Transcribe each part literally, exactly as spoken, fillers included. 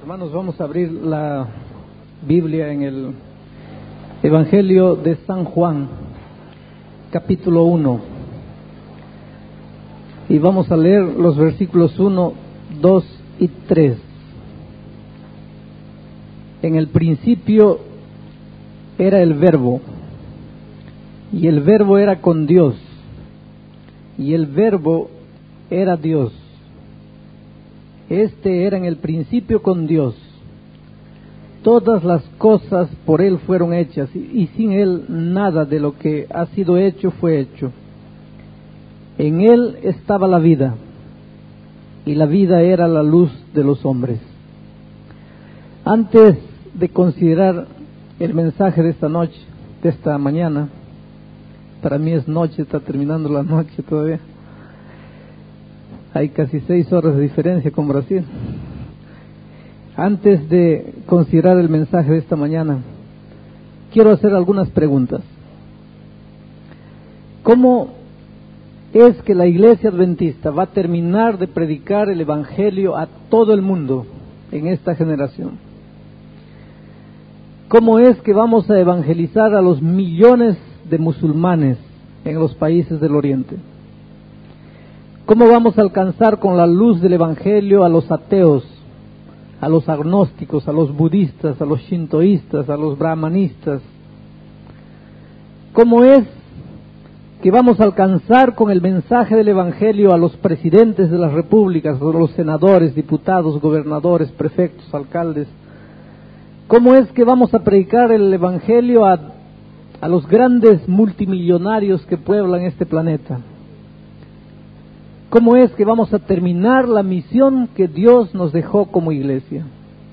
Hermanos, vamos a abrir la Biblia en el Evangelio de San Juan, capítulo uno. Y vamos a leer los versículos uno, dos y tres. En el principio era el Verbo, y el Verbo era con Dios, y el Verbo era Dios. Este era en el principio con Dios. Todas las cosas por Él fueron hechas, y sin Él nada de lo que ha sido hecho fue hecho. En Él estaba la vida, y la vida era la luz de los hombres. Antes de considerar el mensaje de esta noche, de esta mañana, para mí es noche, está terminando la noche todavía. Hay casi seis horas de diferencia con Brasil. Antes de considerar el mensaje de esta mañana, quiero hacer algunas preguntas. ¿Cómo es que la Iglesia Adventista va a terminar de predicar el Evangelio a todo el mundo en esta generación? ¿Cómo es que vamos a evangelizar a los millones de musulmanes en los países del Oriente? ¿Cómo vamos a alcanzar con la luz del Evangelio a los ateos, a los agnósticos, a los budistas, a los shintoístas, a los brahmanistas? ¿Cómo es que vamos a alcanzar con el mensaje del Evangelio a los presidentes de las repúblicas, a los senadores, diputados, gobernadores, prefectos, alcaldes? ¿Cómo es que vamos a predicar el Evangelio a, a los grandes multimillonarios que pueblan este planeta? ¿Cómo es que vamos a terminar la misión que Dios nos dejó como iglesia?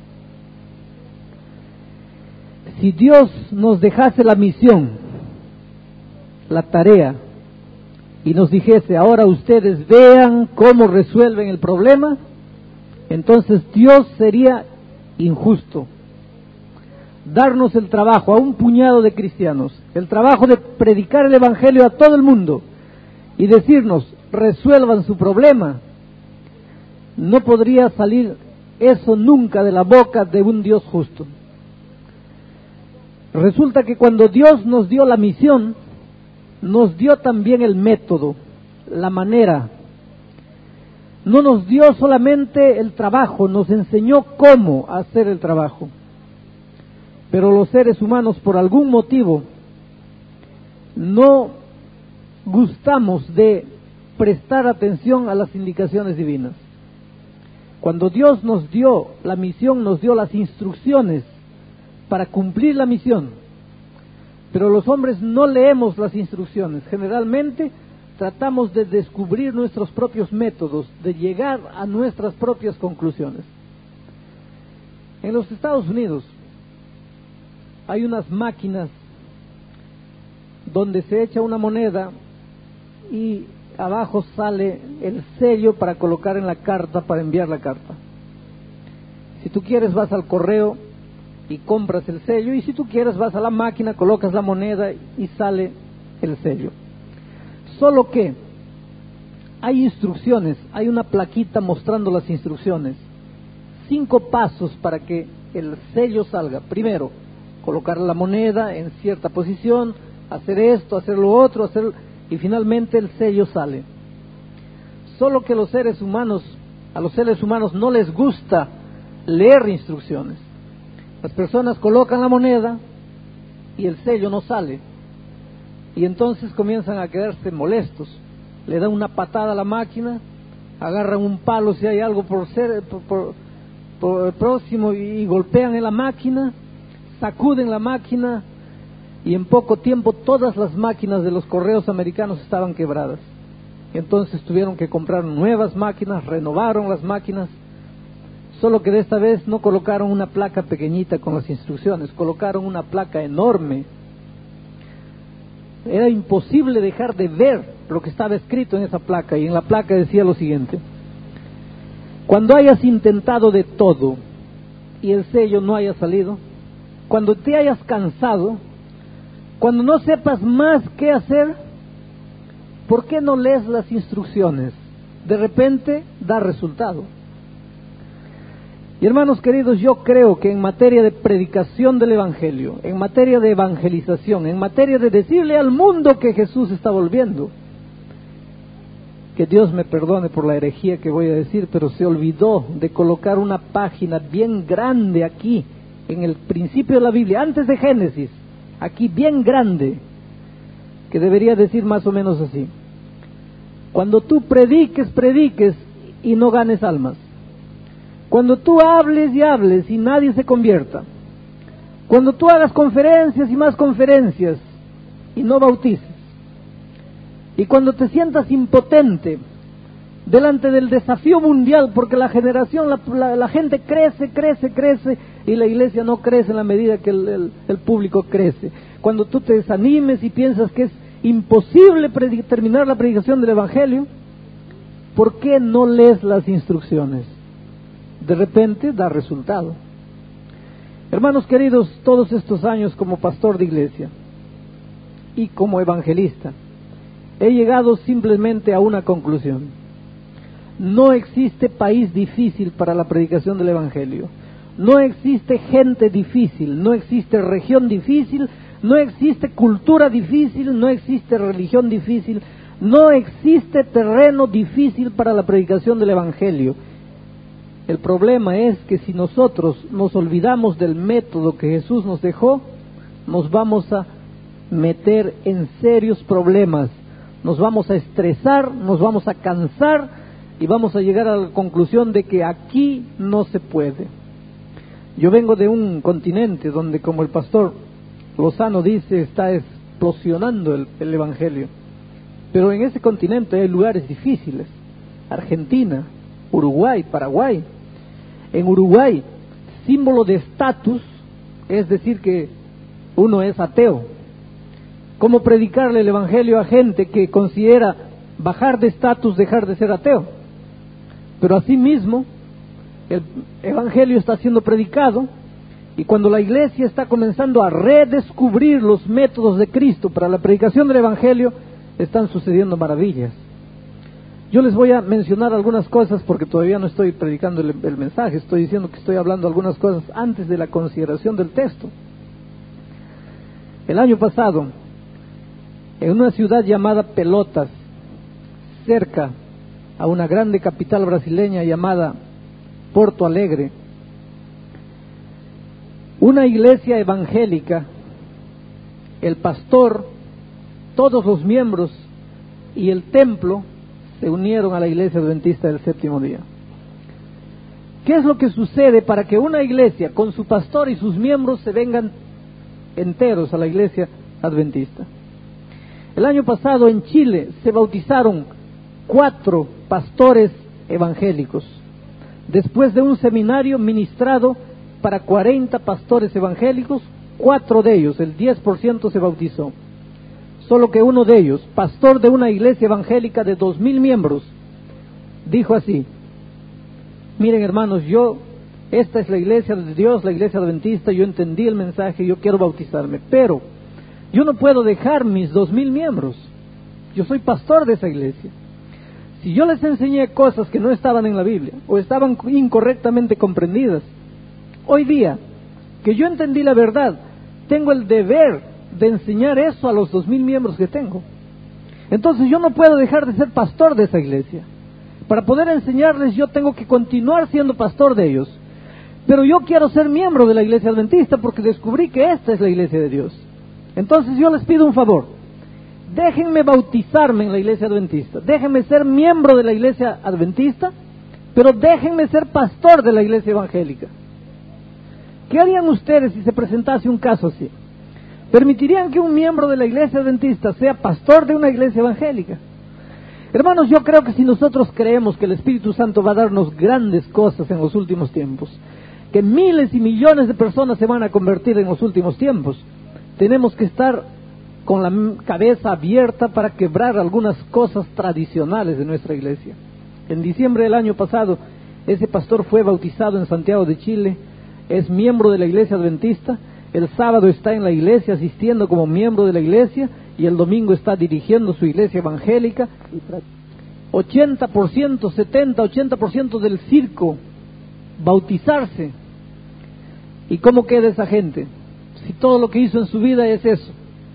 Si Dios nos dejase la misión, la tarea, y nos dijese, ahora ustedes vean cómo resuelven el problema, entonces Dios sería injusto. Darnos el trabajo a un puñado de cristianos, el trabajo de predicar el Evangelio a todo el mundo, y decirnos, resuelvan su problema. No podría salir eso nunca de la boca de un Dios justo. Resulta que cuando Dios nos dio la misión, nos dio también el método, la manera. No nos dio solamente el trabajo, nos enseñó cómo hacer el trabajo. Pero los seres humanos, por algún motivo, no gustamos de prestar atención a las indicaciones divinas. Cuando Dios nos dio la misión, nos dio las instrucciones para cumplir la misión, pero los hombres no leemos las instrucciones. Generalmente tratamos de descubrir nuestros propios métodos, de llegar a nuestras propias conclusiones. En los Estados Unidos hay unas máquinas donde se echa una moneda y abajo sale el sello para colocar en la carta, para enviar la carta. Si tú quieres vas al correo y compras el sello, y si tú quieres vas a la máquina, colocas la moneda y sale el sello. Solo que hay instrucciones, hay una plaquita mostrando las instrucciones. Cinco pasos para que el sello salga. Primero, colocar la moneda en cierta posición, hacer esto, hacer lo otro, hacer... y finalmente el sello sale. Solo que los seres humanos, a los seres humanos no les gusta leer instrucciones. Las personas colocan la moneda y el sello no sale. Y entonces comienzan a quedarse molestos. Le dan una patada a la máquina, agarran un palo si hay algo por ser por, por, por el próximo y golpean en la máquina, sacuden la máquina. Y en poco tiempo todas las máquinas de los correos americanos estaban quebradas. Entonces tuvieron que comprar nuevas máquinas, renovaron las máquinas, solo que de esta vez no colocaron una placa pequeñita con las instrucciones, colocaron una placa enorme. Era imposible dejar de ver lo que estaba escrito en esa placa, y en la placa decía lo siguiente: cuando hayas intentado de todo y el sello no haya salido, cuando te hayas cansado, cuando no sepas más qué hacer, ¿por qué no lees las instrucciones? De repente da resultado. Y hermanos queridos, yo creo que en materia de predicación del Evangelio, en materia de evangelización, en materia de decirle al mundo que Jesús está volviendo, que Dios me perdone por la herejía que voy a decir, pero se olvidó de colocar una página bien grande aquí, en el principio de la Biblia, antes de Génesis, aquí bien grande, que debería decir más o menos así: cuando tú prediques, prediques y no ganes almas. Cuando tú hables y hables y nadie se convierta. Cuando tú hagas conferencias y más conferencias y no bautices. Y cuando te sientas impotente delante del desafío mundial, porque la generación, la, la, la gente crece, crece, crece, y la iglesia no crece en la medida que el, el, el público crece. Cuando tú te desanimes y piensas que es imposible terminar la predicación del Evangelio, ¿por qué no lees las instrucciones? De repente da resultado. Hermanos queridos, todos estos años como pastor de iglesia y como evangelista, he llegado simplemente a una conclusión: no existe país difícil para la predicación del Evangelio, no existe gente difícil, no existe región difícil, no existe cultura difícil, no existe religión difícil, no existe terreno difícil para la predicación del Evangelio. El problema es que si nosotros nos olvidamos del método que Jesús nos dejó, nos vamos a meter en serios problemas, nos vamos a estresar, nos vamos a cansar y vamos a llegar a la conclusión de que aquí no se puede. Yo vengo de un continente donde, como el pastor Lozano dice, está explosionando el, el Evangelio. Pero en ese continente hay lugares difíciles: Argentina, Uruguay, Paraguay. En Uruguay, símbolo de estatus, es decir que uno es ateo. ¿Cómo predicarle el Evangelio a gente que considera bajar de estatus, dejar de ser ateo? Pero asimismo, el Evangelio está siendo predicado, y cuando la iglesia está comenzando a redescubrir los métodos de Cristo para la predicación del Evangelio, están sucediendo maravillas. Yo les voy a mencionar algunas cosas porque todavía no estoy predicando el, el mensaje, estoy diciendo que estoy hablando algunas cosas antes de la consideración del texto. El año pasado, en una ciudad llamada Pelotas, cerca a una grande capital brasileña llamada Porto Alegre, una iglesia evangélica, el pastor, todos los miembros y el templo se unieron a la iglesia adventista del séptimo día. ¿Qué es lo que sucede para que una iglesia con su pastor y sus miembros se vengan enteros a la iglesia adventista? El año pasado en Chile se bautizaron cuatro pastores evangélicos, después de un seminario ministrado para cuarenta pastores evangélicos. Cuatro de ellos, el diez por ciento, se bautizó. Solo que uno de ellos, pastor de una iglesia evangélica de dos mil miembros, dijo así: miren hermanos, yo, esta es la iglesia de Dios, la iglesia adventista, yo entendí el mensaje, yo quiero bautizarme, pero yo no puedo dejar mis dos mil miembros, yo soy pastor de esa iglesia. Si yo les enseñé cosas que no estaban en la Biblia, o estaban incorrectamente comprendidas, hoy día, que yo entendí la verdad, tengo el deber de enseñar eso a los dos mil miembros que tengo. Entonces yo no puedo dejar de ser pastor de esa iglesia. Para poder enseñarles yo tengo que continuar siendo pastor de ellos. Pero yo quiero ser miembro de la iglesia adventista porque descubrí que esta es la iglesia de Dios. Entonces yo les pido un favor: déjenme bautizarme en la iglesia adventista, déjenme ser miembro de la iglesia adventista, pero déjenme ser pastor de la iglesia evangélica. ¿Qué harían ustedes si se presentase un caso así? ¿Permitirían que un miembro de la iglesia adventista sea pastor de una iglesia evangélica? Hermanos, yo creo que si nosotros creemos que el Espíritu Santo va a darnos grandes cosas en los últimos tiempos, que miles y millones de personas se van a convertir en los últimos tiempos, tenemos que estar con la cabeza abierta para quebrar algunas cosas tradicionales de nuestra iglesia. En diciembre del año pasado, ese pastor fue bautizado en Santiago de Chile, es miembro de la iglesia adventista. El sábado está en la iglesia asistiendo como miembro de la iglesia y el domingo está dirigiendo su iglesia evangélica. ochenta por ciento, setenta, ochenta por ciento del circo bautizarse. ¿Y cómo queda esa gente? Si todo lo que hizo en su vida es eso.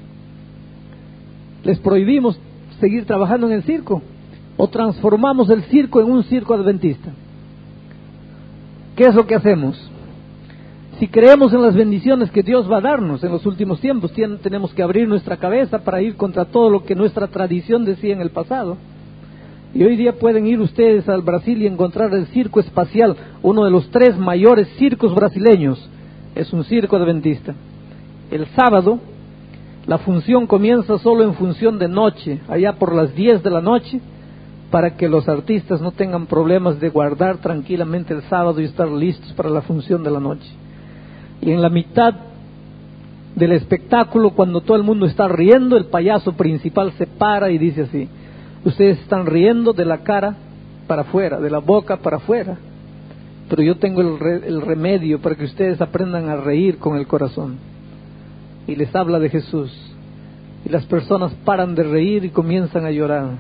¿Les prohibimos seguir trabajando en el circo? ¿O transformamos el circo en un circo adventista? ¿Qué es lo que hacemos? Si creemos en las bendiciones que Dios va a darnos en los últimos tiempos, tenemos que abrir nuestra cabeza para ir contra todo lo que nuestra tradición decía en el pasado. Y hoy día pueden ir ustedes al Brasil y encontrar el circo espacial, uno de los tres mayores circos brasileños. Es un circo adventista. El sábado, la función comienza solo en función de noche, allá por las diez de la noche, para que los artistas no tengan problemas de guardar tranquilamente el sábado y estar listos para la función de la noche. Y en la mitad del espectáculo, cuando todo el mundo está riendo, el payaso principal se para y dice así: ustedes están riendo de la cara para afuera, de la boca para afuera, pero yo tengo el, re, el remedio para que ustedes aprendan a reír con el corazón. Y les habla de Jesús, y las personas paran de reír y comienzan a llorar.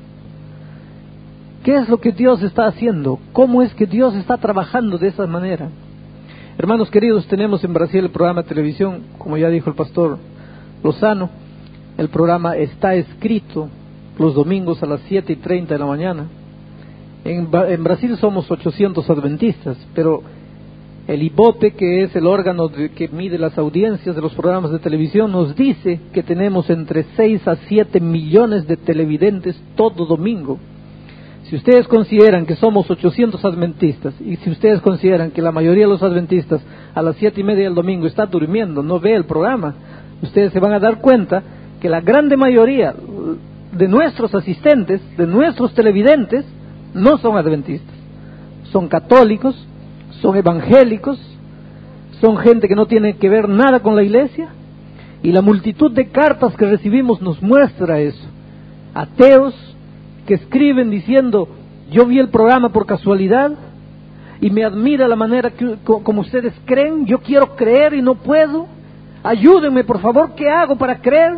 ¿Qué es lo que Dios está haciendo? ¿Cómo es que Dios está trabajando de esa manera? Hermanos queridos, tenemos en Brasil el programa de televisión, como ya dijo el pastor Lozano, el programa Está Escrito, los domingos a las siete y treinta de la mañana. En, en Brasil somos ochocientos adventistas, pero el Ibope, que es el órgano de, que mide las audiencias de los programas de televisión, nos dice que tenemos entre seis a siete millones de televidentes todo domingo. Si ustedes consideran que somos ochocientos adventistas, y si ustedes consideran que la mayoría de los adventistas a las siete y media del domingo está durmiendo, no ve el programa, ustedes se van a dar cuenta que la grande mayoría de nuestros asistentes, de nuestros televidentes, no son adventistas. Son católicos, son evangélicos, son gente que no tiene que ver nada con la iglesia, y la multitud de cartas que recibimos nos muestra eso. Ateos que escriben diciendo: yo vi el programa por casualidad y me admira la manera que, como ustedes creen, yo quiero creer y no puedo, ayúdenme por favor, ¿qué hago para creer?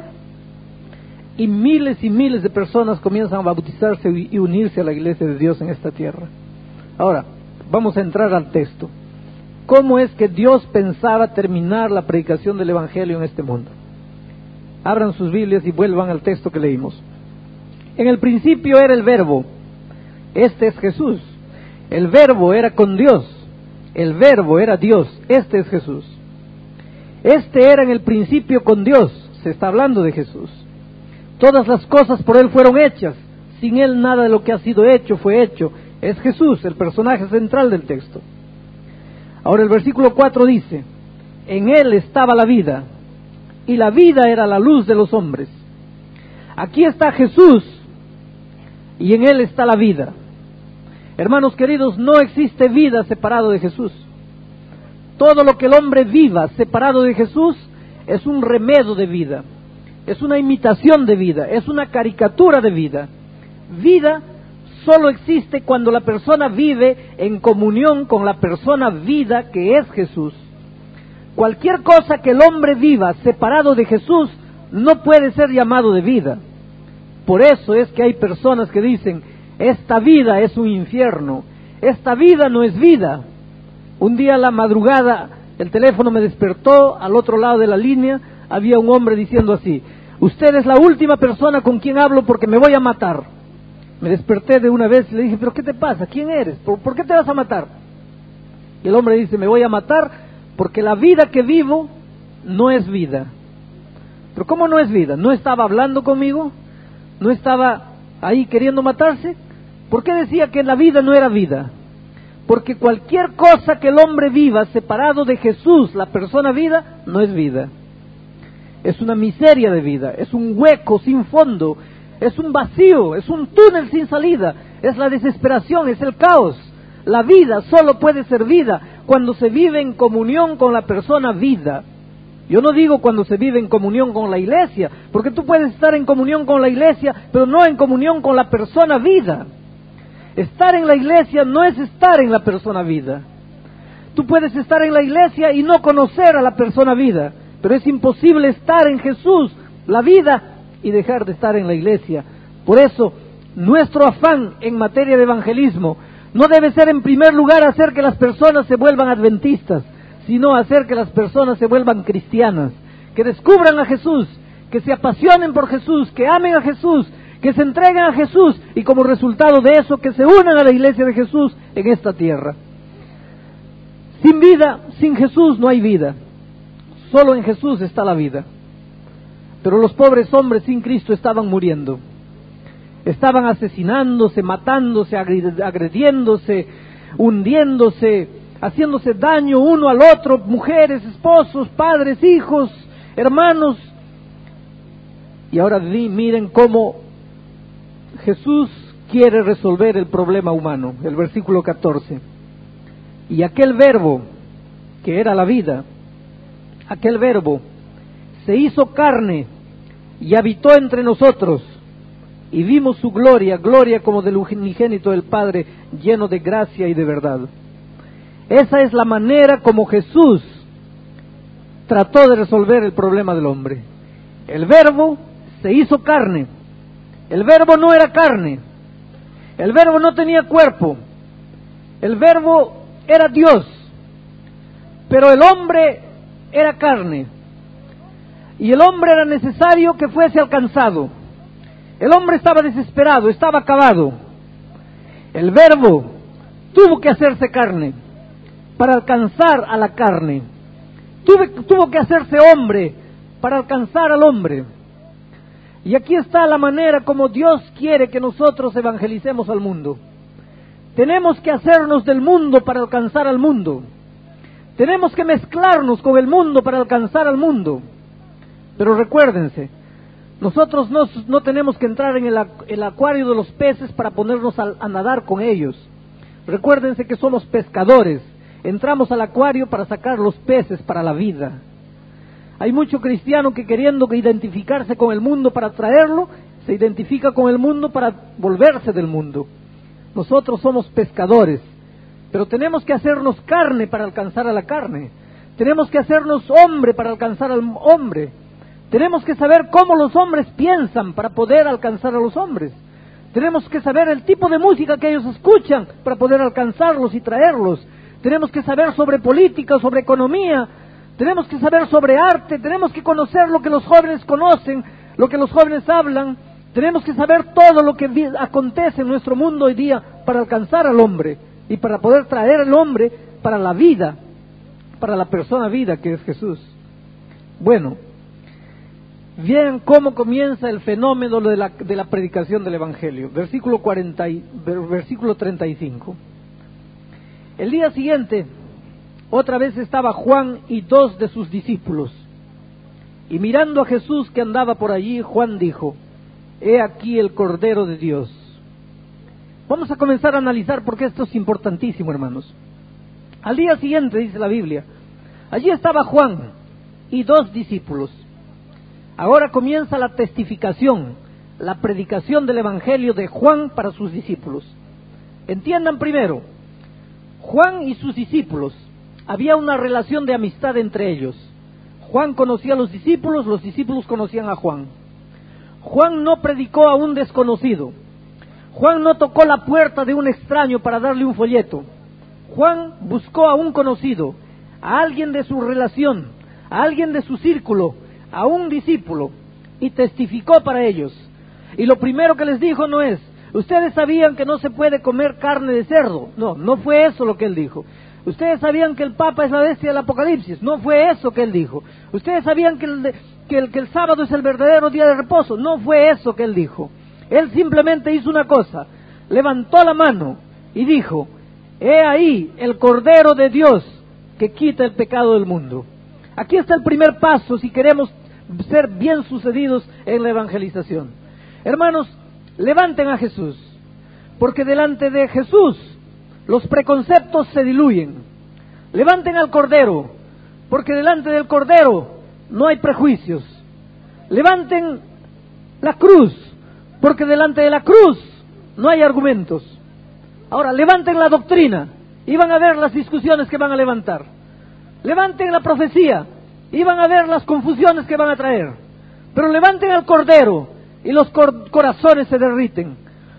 Y miles y miles de personas comienzan a bautizarse y unirse a la iglesia de Dios en esta tierra. Ahora, vamos a entrar al texto. ¿Cómo es que Dios pensaba terminar la predicación del Evangelio en este mundo? Abran sus Biblias y vuelvan al texto que leímos. En el principio era el Verbo, este es Jesús. El Verbo era con Dios, el Verbo era Dios, este es Jesús. Este era en el principio con Dios, se está hablando de Jesús. Todas las cosas por Él fueron hechas, sin Él nada de lo que ha sido hecho fue hecho. Es Jesús, el personaje central del texto. Ahora el versículo cuatro dice: en Él estaba la vida, y la vida era la luz de los hombres. Aquí está Jesús, y en Él está la vida. Hermanos queridos, no existe vida separado de Jesús. Todo lo que el hombre viva separado de Jesús es un remedo de vida, es una imitación de vida, es una caricatura de vida. Vida solo existe cuando la persona vive en comunión con la persona vida que es Jesús. Cualquier cosa que el hombre viva separado de Jesús no puede ser llamado de vida. Por eso es que hay personas que dicen: esta vida es un infierno, esta vida no es vida. Un día a la madrugada el teléfono me despertó, al otro lado de la línea había un hombre diciendo así: usted es la última persona con quien hablo porque me voy a matar. Me desperté de una vez y le dije: pero ¿qué te pasa? ¿Quién eres? ¿Por, ¿por qué te vas a matar? Y el hombre dice: me voy a matar porque la vida que vivo no es vida. ¿Pero cómo no es vida? ¿No estaba hablando conmigo? ¿No estaba ahí queriendo matarse? ¿Por qué decía que la vida no era vida? Porque cualquier cosa que el hombre viva separado de Jesús, la persona vida, no es vida. Es una miseria de vida, es un hueco sin fondo, es un vacío, es un túnel sin salida, es la desesperación, es el caos. La vida solo puede ser vida cuando se vive en comunión con la persona vida. Yo no digo cuando se vive en comunión con la iglesia, porque tú puedes estar en comunión con la iglesia, pero no en comunión con la persona vida. Estar en la iglesia no es estar en la persona vida. Tú puedes estar en la iglesia y no conocer a la persona vida, pero es imposible estar en Jesús, la vida, y dejar de estar en la iglesia. Por eso, nuestro afán en materia de evangelismo no debe ser en primer lugar hacer que las personas se vuelvan adventistas, sino hacer que las personas se vuelvan cristianas, que descubran a Jesús, que se apasionen por Jesús, que amen a Jesús, que se entreguen a Jesús y como resultado de eso que se unan a la iglesia de Jesús en esta tierra. Sin vida, sin Jesús no hay vida. Solo en Jesús está la vida. Pero los pobres hombres sin Cristo estaban muriendo. Estaban asesinándose, matándose, agrediéndose, hundiéndose, haciéndose daño uno al otro, mujeres, esposos, padres, hijos, hermanos. Y ahora miren cómo Jesús quiere resolver el problema humano. El versículo catorce. Y aquel verbo, que era la vida, aquel verbo se hizo carne y habitó entre nosotros, y vimos su gloria, gloria como del unigénito del Padre, lleno de gracia y de verdad. Esa es la manera como Jesús trató de resolver el problema del hombre. El verbo se hizo carne. El verbo no era carne. El verbo no tenía cuerpo. El verbo era Dios. Pero el hombre era carne. Y el hombre era necesario que fuese alcanzado. El hombre estaba desesperado, estaba acabado. El verbo tuvo que hacerse carne para alcanzar a la carne. Tuve, tuvo que hacerse hombre para alcanzar al hombre. Y aquí está la manera como Dios quiere que nosotros evangelicemos al mundo. Tenemos que hacernos del mundo para alcanzar al mundo. Tenemos que mezclarnos con el mundo para alcanzar al mundo. Pero recuérdense, nosotros no, no tenemos que entrar en el, el acuario de los peces para ponernos a, a nadar con ellos. Recuérdense que somos pescadores. Entramos al acuario para sacar los peces para la vida. Hay mucho cristiano que queriendo identificarse con el mundo para traerlo, se identifica con el mundo para volverse del mundo. Nosotros somos pescadores, pero tenemos que hacernos carne para alcanzar a la carne. Tenemos que hacernos hombre para alcanzar al hombre. Tenemos que saber cómo los hombres piensan para poder alcanzar a los hombres. Tenemos que saber el tipo de música que ellos escuchan para poder alcanzarlos y traerlos. Tenemos que saber sobre política, sobre economía. Tenemos que saber sobre arte. Tenemos que conocer lo que los jóvenes conocen, lo que los jóvenes hablan. Tenemos que saber todo lo que acontece en nuestro mundo hoy día para alcanzar al hombre y para poder traer al hombre para la vida, para la persona vida que es Jesús. Bueno, vean cómo comienza el fenómeno de la, de la predicación del Evangelio. Versículo, cuarenta y, versículo treinta y cinco. El día siguiente, otra vez estaba Juan y dos de sus discípulos. Y mirando a Jesús que andaba por allí, Juan dijo: He aquí el Cordero de Dios. Vamos a comenzar a analizar porque esto es importantísimo, hermanos. Al día siguiente, dice la Biblia, allí estaba Juan y dos discípulos. Ahora comienza la testificación, la predicación del Evangelio de Juan para sus discípulos. Entiendan primero, Juan y sus discípulos, había una relación de amistad entre ellos. Juan conocía a los discípulos, los discípulos conocían a Juan. Juan no predicó a un desconocido. Juan no tocó la puerta de un extraño para darle un folleto. Juan buscó a un conocido, a alguien de su relación, a alguien de su círculo, a un discípulo, y testificó para ellos. Y lo primero que les dijo no es: ustedes sabían que no se puede comer carne de cerdo. No, no fue eso lo que él dijo. Ustedes sabían que el Papa es la bestia del Apocalipsis. No fue eso que él dijo. Ustedes sabían que el, que el, que el sábado es el verdadero día de reposo. No fue eso que él dijo. Él simplemente hizo una cosa: levantó la mano y dijo: He ahí el Cordero de Dios que quita el pecado del mundo. Aquí está el primer paso si queremos ser bien sucedidos en la evangelización. Hermanos, levanten a Jesús, porque delante de Jesús los preconceptos se diluyen. Levanten al Cordero, porque delante del Cordero no hay prejuicios. Levanten la cruz, porque delante de la cruz no hay argumentos. Ahora, levanten la doctrina y van a ver las discusiones que van a levantar. Levanten la profecía y van a ver las confusiones que van a traer. Pero levanten al Cordero y los cor- corazones se derriten.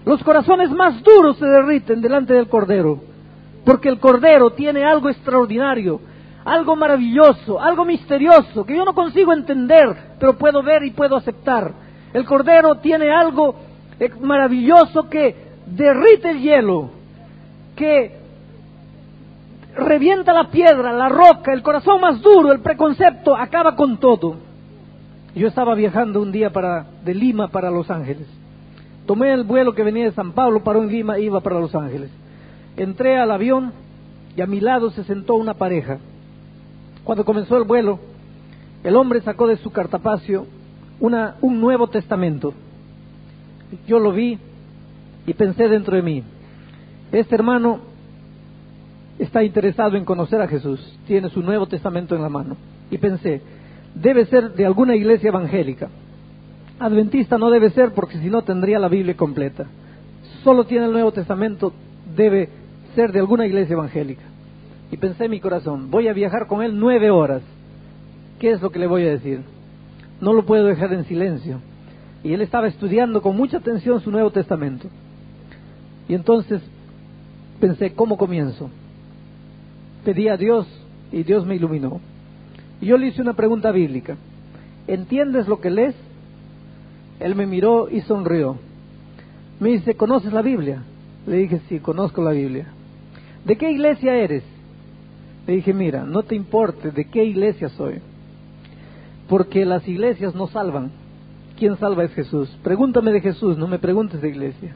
Los corazones más duros se derriten delante del Cordero, porque el Cordero tiene algo extraordinario, algo maravilloso, algo misterioso, que yo no consigo entender, pero puedo ver y puedo aceptar. El Cordero tiene algo maravilloso que derrite el hielo, que revienta la piedra, la roca, el corazón más duro, el preconcepto, acaba con todo. Yo estaba viajando un día para, de Lima para Los Ángeles. Tomé el vuelo que venía de San Pablo, paró en Lima e iba para Los Ángeles. Entré al avión y a mi lado se sentó una pareja. Cuando comenzó el vuelo, el hombre sacó de su cartapacio una, un Nuevo Testamento. Yo lo vi y pensé dentro de mí, este hermano está interesado en conocer a Jesús, tiene su Nuevo Testamento en la mano. Y pensé, debe ser de alguna iglesia evangélica. Adventista no debe ser, porque si no tendría la Biblia completa. Solo tiene el Nuevo Testamento, debe ser de alguna iglesia evangélica. Y pensé en mi corazón, voy a viajar con él nueve horas. ¿Qué es lo que le voy a decir? No lo puedo dejar en silencio. Y él estaba estudiando con mucha atención su Nuevo Testamento. Y entonces pensé, ¿cómo comienzo? Pedí a Dios y Dios me iluminó. Y yo le hice una pregunta bíblica. ¿Entiendes lo que lees? Él me miró y sonrió. Me dice, ¿conoces la Biblia? Le dije, sí, conozco la Biblia. ¿De qué iglesia eres? Le dije, mira, no te importe de qué iglesia soy, porque las iglesias no salvan. ¿Quién salva es Jesús? Pregúntame de Jesús, no me preguntes de iglesia.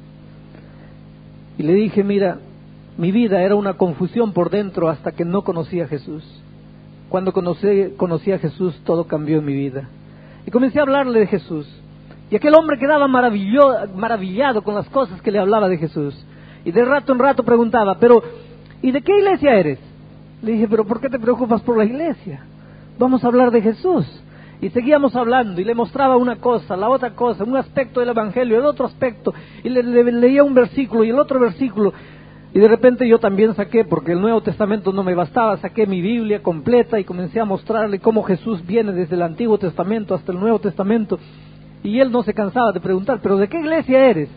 Y le dije, mira, mi vida era una confusión por dentro hasta que no conocí a Jesús. Cuando conocí, conocí a Jesús, todo cambió en mi vida. Y comencé a hablarle de Jesús. Y aquel hombre quedaba maravillado con las cosas que le hablaba de Jesús. Y de rato en rato preguntaba, pero, ¿y de qué iglesia eres? Le dije, pero ¿por qué te preocupas por la iglesia? Vamos a hablar de Jesús. Y seguíamos hablando, y le mostraba una cosa, la otra cosa, un aspecto del Evangelio, el otro aspecto, y le, le leía un versículo y el otro versículo. Y de repente yo también saqué, porque el Nuevo Testamento no me bastaba, saqué mi Biblia completa y comencé a mostrarle cómo Jesús viene desde el Antiguo Testamento hasta el Nuevo Testamento. Y él no se cansaba de preguntar, ¿pero de qué iglesia eres?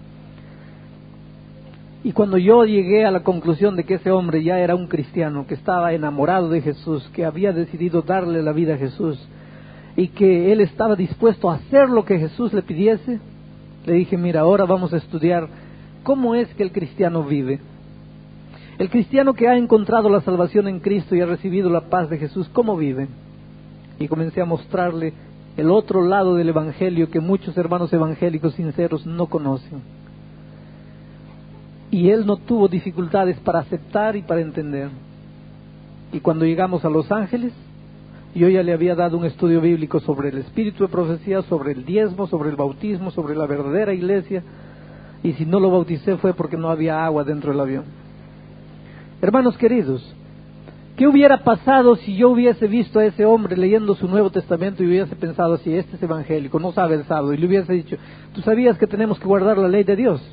Y cuando yo llegué a la conclusión de que ese hombre ya era un cristiano, que estaba enamorado de Jesús, que había decidido darle la vida a Jesús, y que él estaba dispuesto a hacer lo que Jesús le pidiese, le dije, mira, ahora vamos a estudiar cómo es que el cristiano vive. El cristiano que ha encontrado la salvación en Cristo y ha recibido la paz de Jesús, ¿cómo vive? Y comencé a mostrarle el otro lado del Evangelio que muchos hermanos evangélicos sinceros no conocen. Y él no tuvo dificultades para aceptar y para entender. Y cuando llegamos a Los Ángeles, yo ya le había dado un estudio bíblico sobre el espíritu de profecía, sobre el diezmo, sobre el bautismo, sobre la verdadera iglesia. Y si no lo bauticé fue porque no había agua dentro del avión. Hermanos queridos, ¿qué hubiera pasado si yo hubiese visto a ese hombre leyendo su Nuevo Testamento y hubiese pensado así, este es evangélico, no sabe el sábado, y le hubiese dicho, ¿tú sabías que tenemos que guardar la ley de Dios?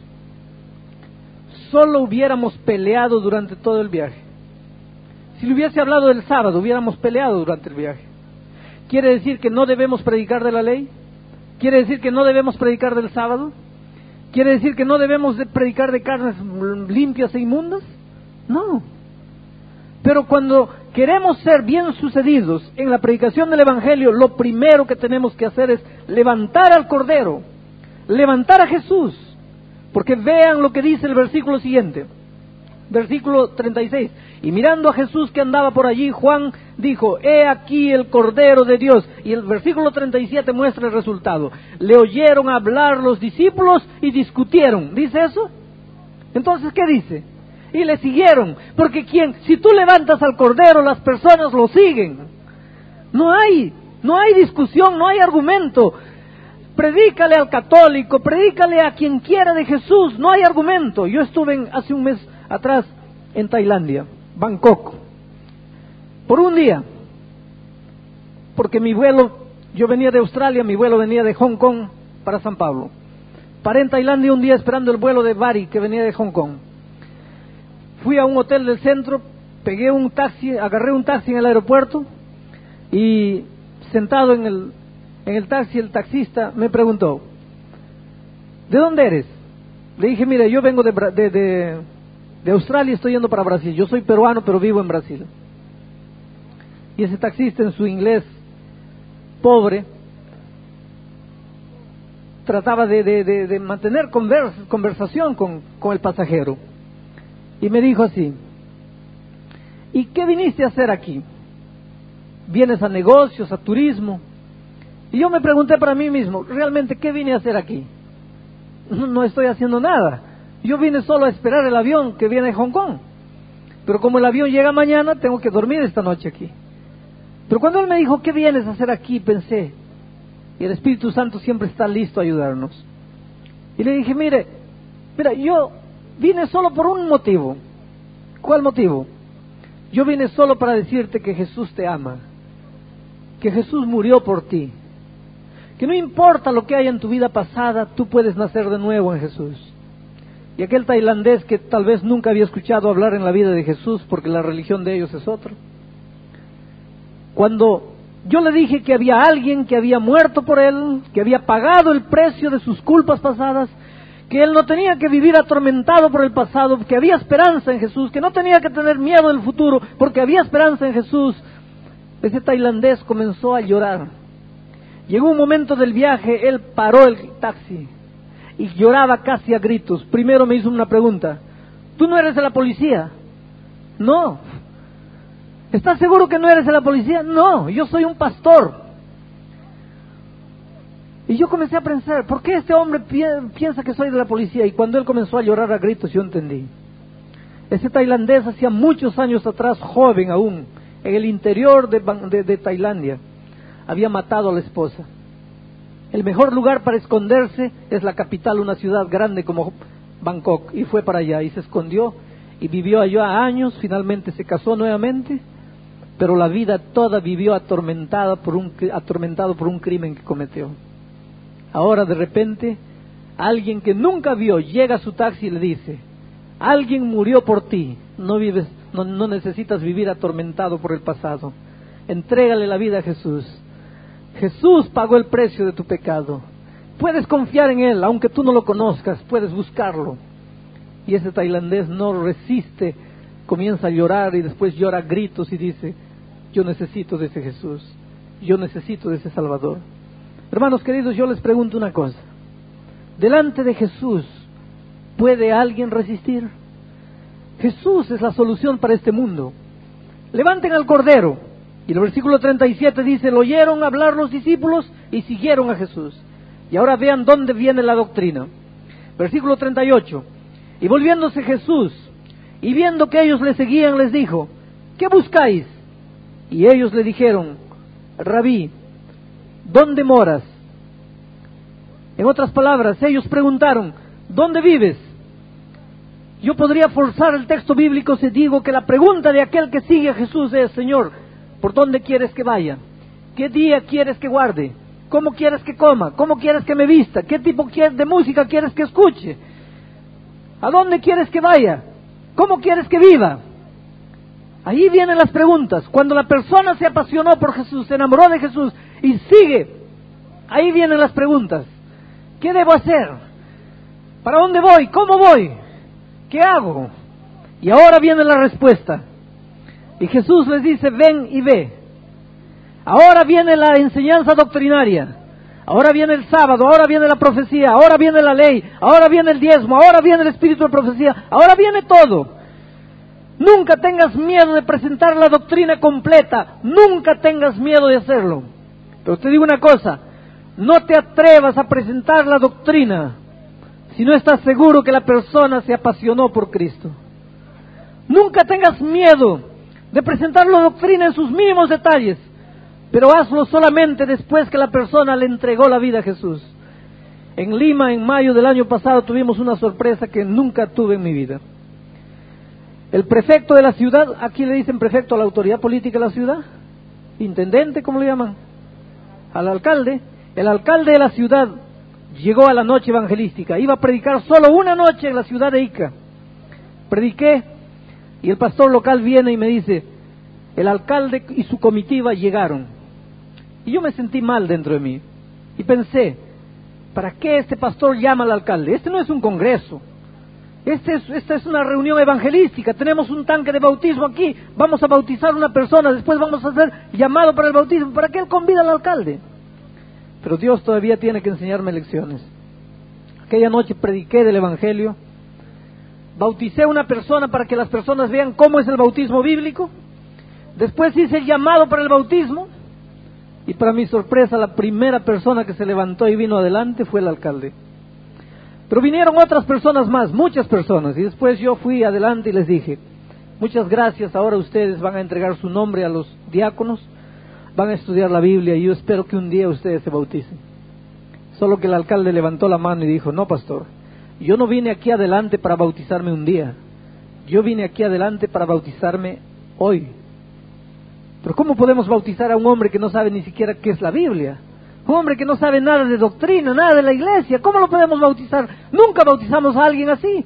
Solo hubiéramos peleado durante todo el viaje. Si le hubiese hablado del sábado, hubiéramos peleado durante el viaje. ¿Quiere decir que no debemos predicar de la ley? ¿Quiere decir que no debemos predicar del sábado? ¿Quiere decir que no debemos de predicar de carnes limpias e inmundas? No. Pero cuando queremos ser bien sucedidos en la predicación del Evangelio, lo primero que tenemos que hacer es levantar al Cordero, levantar a Jesús. Porque vean lo que dice el versículo siguiente, versículo treinta y seis. Y mirando a Jesús que andaba por allí, Juan dijo, he aquí el Cordero de Dios. Y el versículo treinta y siete muestra el resultado. Le oyeron hablar los discípulos y discutieron. ¿Dice eso? Entonces, ¿qué dice? Y le siguieron, porque quien, si tú levantas al Cordero, las personas lo siguen. No hay, no hay discusión, no hay argumento. Predícale al católico, predícale a quien quiera de Jesús, no hay argumento. Yo estuve en, hace un mes atrás en Tailandia, Bangkok, por un día, porque mi vuelo, yo venía de Australia, mi vuelo venía de Hong Kong para San Pablo. Paré en Tailandia un día esperando el vuelo de Bari que venía de Hong Kong. Fui a un hotel del centro, pegué un taxi, agarré un taxi en el aeropuerto y sentado en el En el taxi, el taxista me preguntó, ¿de dónde eres? Le dije, mire, yo vengo de, de, de, de Australia y estoy yendo para Brasil. Yo soy peruano, pero vivo en Brasil. Y ese taxista, en su inglés pobre, trataba de, de, de, de mantener convers, conversación con, con el pasajero. Y me dijo así: ¿y qué viniste a hacer aquí? ¿Vienes a negocios, a turismo? Y yo me pregunté para mí mismo, ¿realmente qué vine a hacer aquí? No, no estoy haciendo nada. Yo vine solo a esperar el avión que viene de Hong Kong. Pero como el avión llega mañana, tengo que dormir esta noche aquí. Pero cuando él me dijo, ¿qué vienes a hacer aquí?, pensé, y el Espíritu Santo siempre está listo a ayudarnos. Y le dije, mire, mira, yo vine solo por un motivo. ¿Cuál motivo? Yo vine solo para decirte que Jesús te ama, que Jesús murió por ti, que no importa lo que haya en tu vida pasada, tú puedes nacer de nuevo en Jesús. Y aquel tailandés que tal vez nunca había escuchado hablar en la vida de Jesús, porque la religión de ellos es otra, cuando yo le dije que había alguien que había muerto por él, que había pagado el precio de sus culpas pasadas, que él no tenía que vivir atormentado por el pasado, que había esperanza en Jesús, que no tenía que tener miedo del futuro, porque había esperanza en Jesús, ese tailandés comenzó a llorar. Llegó un momento del viaje, él paró el taxi y lloraba casi a gritos. Primero me hizo una pregunta: ¿tú no eres de la policía? No. ¿Estás seguro que no eres de la policía? No, yo soy un pastor. Y yo comencé a pensar, ¿por qué este hombre pi piensa que soy de la policía? Y cuando él comenzó a llorar a gritos, yo entendí. Ese tailandés hacía muchos años atrás, joven aún, en el interior de, de, de Tailandia, había matado a la esposa. El mejor lugar para esconderse es la capital, una ciudad grande como Bangkok, y fue para allá y se escondió y vivió allá años. Finalmente se casó nuevamente, pero la vida toda vivió atormentada por un, atormentado por un crimen que cometió. Ahora de repente, alguien que nunca vio llega a su taxi y le dice: alguien murió por ti, no vives, no, no necesitas vivir atormentado por el pasado. Entrégale la vida a Jesús. Jesús pagó el precio de tu pecado. Puedes confiar en Él, aunque tú no lo conozcas, puedes buscarlo. Y ese tailandés no resiste, comienza a llorar y después llora a gritos y dice: yo necesito de ese Jesús, yo necesito de ese Salvador. Hermanos queridos, yo les pregunto una cosa: delante de Jesús, ¿puede alguien resistir? Jesús es la solución para este mundo. Levanten al Cordero. Y el versículo treinta y siete dice: lo oyeron hablar los discípulos y siguieron a Jesús. Y ahora vean dónde viene la doctrina. Versículo treinta y ocho. Y volviéndose Jesús, y viendo que ellos le seguían, les dijo: ¿qué buscáis? Y ellos le dijeron: Rabí, ¿dónde moras? En otras palabras, ellos preguntaron: ¿dónde vives? Yo podría forzar el texto bíblico si digo que la pregunta de aquel que sigue a Jesús es: Señor, ¿por dónde quieres que vaya? ¿Qué día quieres que guarde? ¿Cómo quieres que coma? ¿Cómo quieres que me vista? ¿Qué tipo de música quieres que escuche? ¿A dónde quieres que vaya? ¿Cómo quieres que viva? Ahí vienen las preguntas. Cuando la persona se apasionó por Jesús, se enamoró de Jesús y sigue, ahí vienen las preguntas. ¿Qué debo hacer? ¿Para dónde voy? ¿Cómo voy? ¿Qué hago? Y ahora viene la respuesta. Y Jesús les dice: ven y ve. Ahora viene la enseñanza doctrinaria. Ahora viene el sábado, ahora viene la profecía, ahora viene la ley, ahora viene el diezmo, ahora viene el espíritu de profecía, ahora viene todo. Nunca tengas miedo de presentar la doctrina completa, nunca tengas miedo de hacerlo. Pero te digo una cosa: no te atrevas a presentar la doctrina si no estás seguro que la persona se apasionó por Cristo. Nunca tengas miedo de presentar la doctrina en sus mínimos detalles, pero hazlo solamente después que la persona le entregó la vida a Jesús. En Lima, en mayo del año pasado, tuvimos una sorpresa que nunca tuve en mi vida. El prefecto de la ciudad, aquí le dicen prefecto a la autoridad política de la ciudad, intendente, ¿cómo le llaman? Al alcalde. El alcalde de la ciudad llegó a la noche evangelística, iba a predicar solo una noche en la ciudad de Ica. Prediqué y el pastor local viene y me dice: el alcalde y su comitiva llegaron. Y yo me sentí mal dentro de mí y pensé: ¿Para qué este pastor llama al alcalde? Este no es un congreso. Este es, esta es una reunión evangelística. Tenemos un tanque de bautismo aquí. Vamos a bautizar a una persona. Después vamos a hacer llamado para el bautismo. ¿Para qué él convida al alcalde? Pero Dios todavía tiene que enseñarme lecciones. Aquella noche prediqué del evangelio. Bauticé a una persona para que las personas vean cómo es el bautismo bíblico. Después hice el llamado para el bautismo. Y para mi sorpresa, la primera persona que se levantó y vino adelante fue el alcalde. Pero vinieron otras personas más, muchas personas, y después yo fui adelante y les dije, muchas gracias, ahora ustedes van a entregar su nombre a los diáconos, van a estudiar la Biblia, y yo espero que un día ustedes se bauticen. Solo que el alcalde levantó la mano y dijo, no, pastor, yo no vine aquí adelante para bautizarme un día, yo vine aquí adelante para bautizarme hoy. Pero ¿cómo podemos bautizar a un hombre que no sabe ni siquiera qué es la Biblia? Un hombre que no sabe nada de doctrina, nada de la iglesia. ¿Cómo lo podemos bautizar? Nunca bautizamos a alguien así.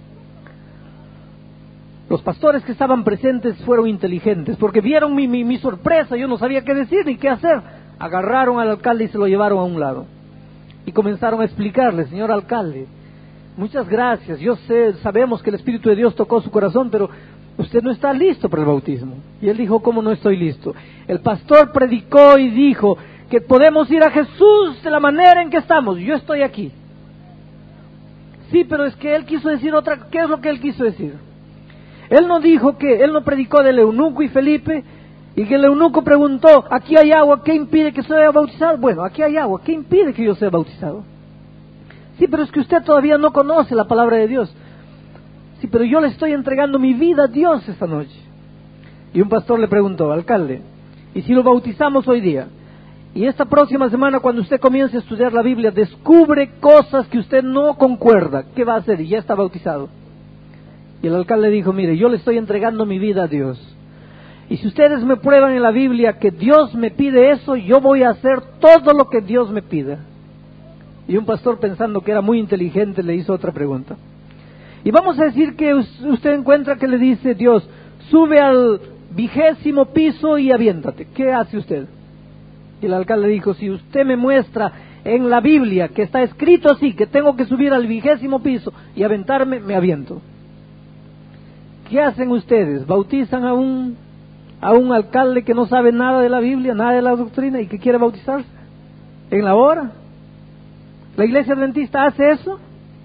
Los pastores que estaban presentes fueron inteligentes, porque vieron mi, mi, mi sorpresa, yo no sabía qué decir ni qué hacer. Agarraron al alcalde y se lo llevaron a un lado. Y comenzaron a explicarle, señor alcalde, muchas gracias, yo sé, sabemos que el Espíritu de Dios tocó su corazón, pero usted no está listo para el bautismo. Y él dijo, ¿cómo no estoy listo? El pastor predicó y dijo que podemos ir a Jesús de la manera en que estamos. Yo estoy aquí. Sí, pero es que él quiso decir otra. ¿Qué es lo que él quiso decir? Él no dijo que, él no predicó del eunuco y Felipe, y que el eunuco preguntó, aquí hay agua, ¿qué impide que sea bautizado? Bueno, aquí hay agua, ¿qué impide que yo sea bautizado? Sí, pero es que usted todavía no conoce la palabra de Dios. Sí, pero yo le estoy entregando mi vida a Dios esta noche. Y un pastor le preguntó, alcalde, ¿y si lo bautizamos hoy día? Y esta próxima semana, cuando usted comience a estudiar la Biblia, descubre cosas que usted no concuerda, ¿qué va a hacer? Y ya está bautizado. Y el alcalde dijo, mire, yo le estoy entregando mi vida a Dios. Y si ustedes me prueban en la Biblia que Dios me pide eso, yo voy a hacer todo lo que Dios me pida. Y un pastor, pensando que era muy inteligente, le hizo otra pregunta. Y vamos a decir que usted encuentra que le dice Dios, sube al vigésimo piso y aviéntate. ¿Qué hace usted? Y el alcalde dijo, si usted me muestra en la Biblia que está escrito así, que tengo que subir al vigésimo piso y aventarme, me aviento. ¿Qué hacen ustedes? ¿Bautizan a un, a un alcalde que no sabe nada de la Biblia, nada de la doctrina y que quiere bautizarse? ¿En la hora? ¿La iglesia adventista hace eso?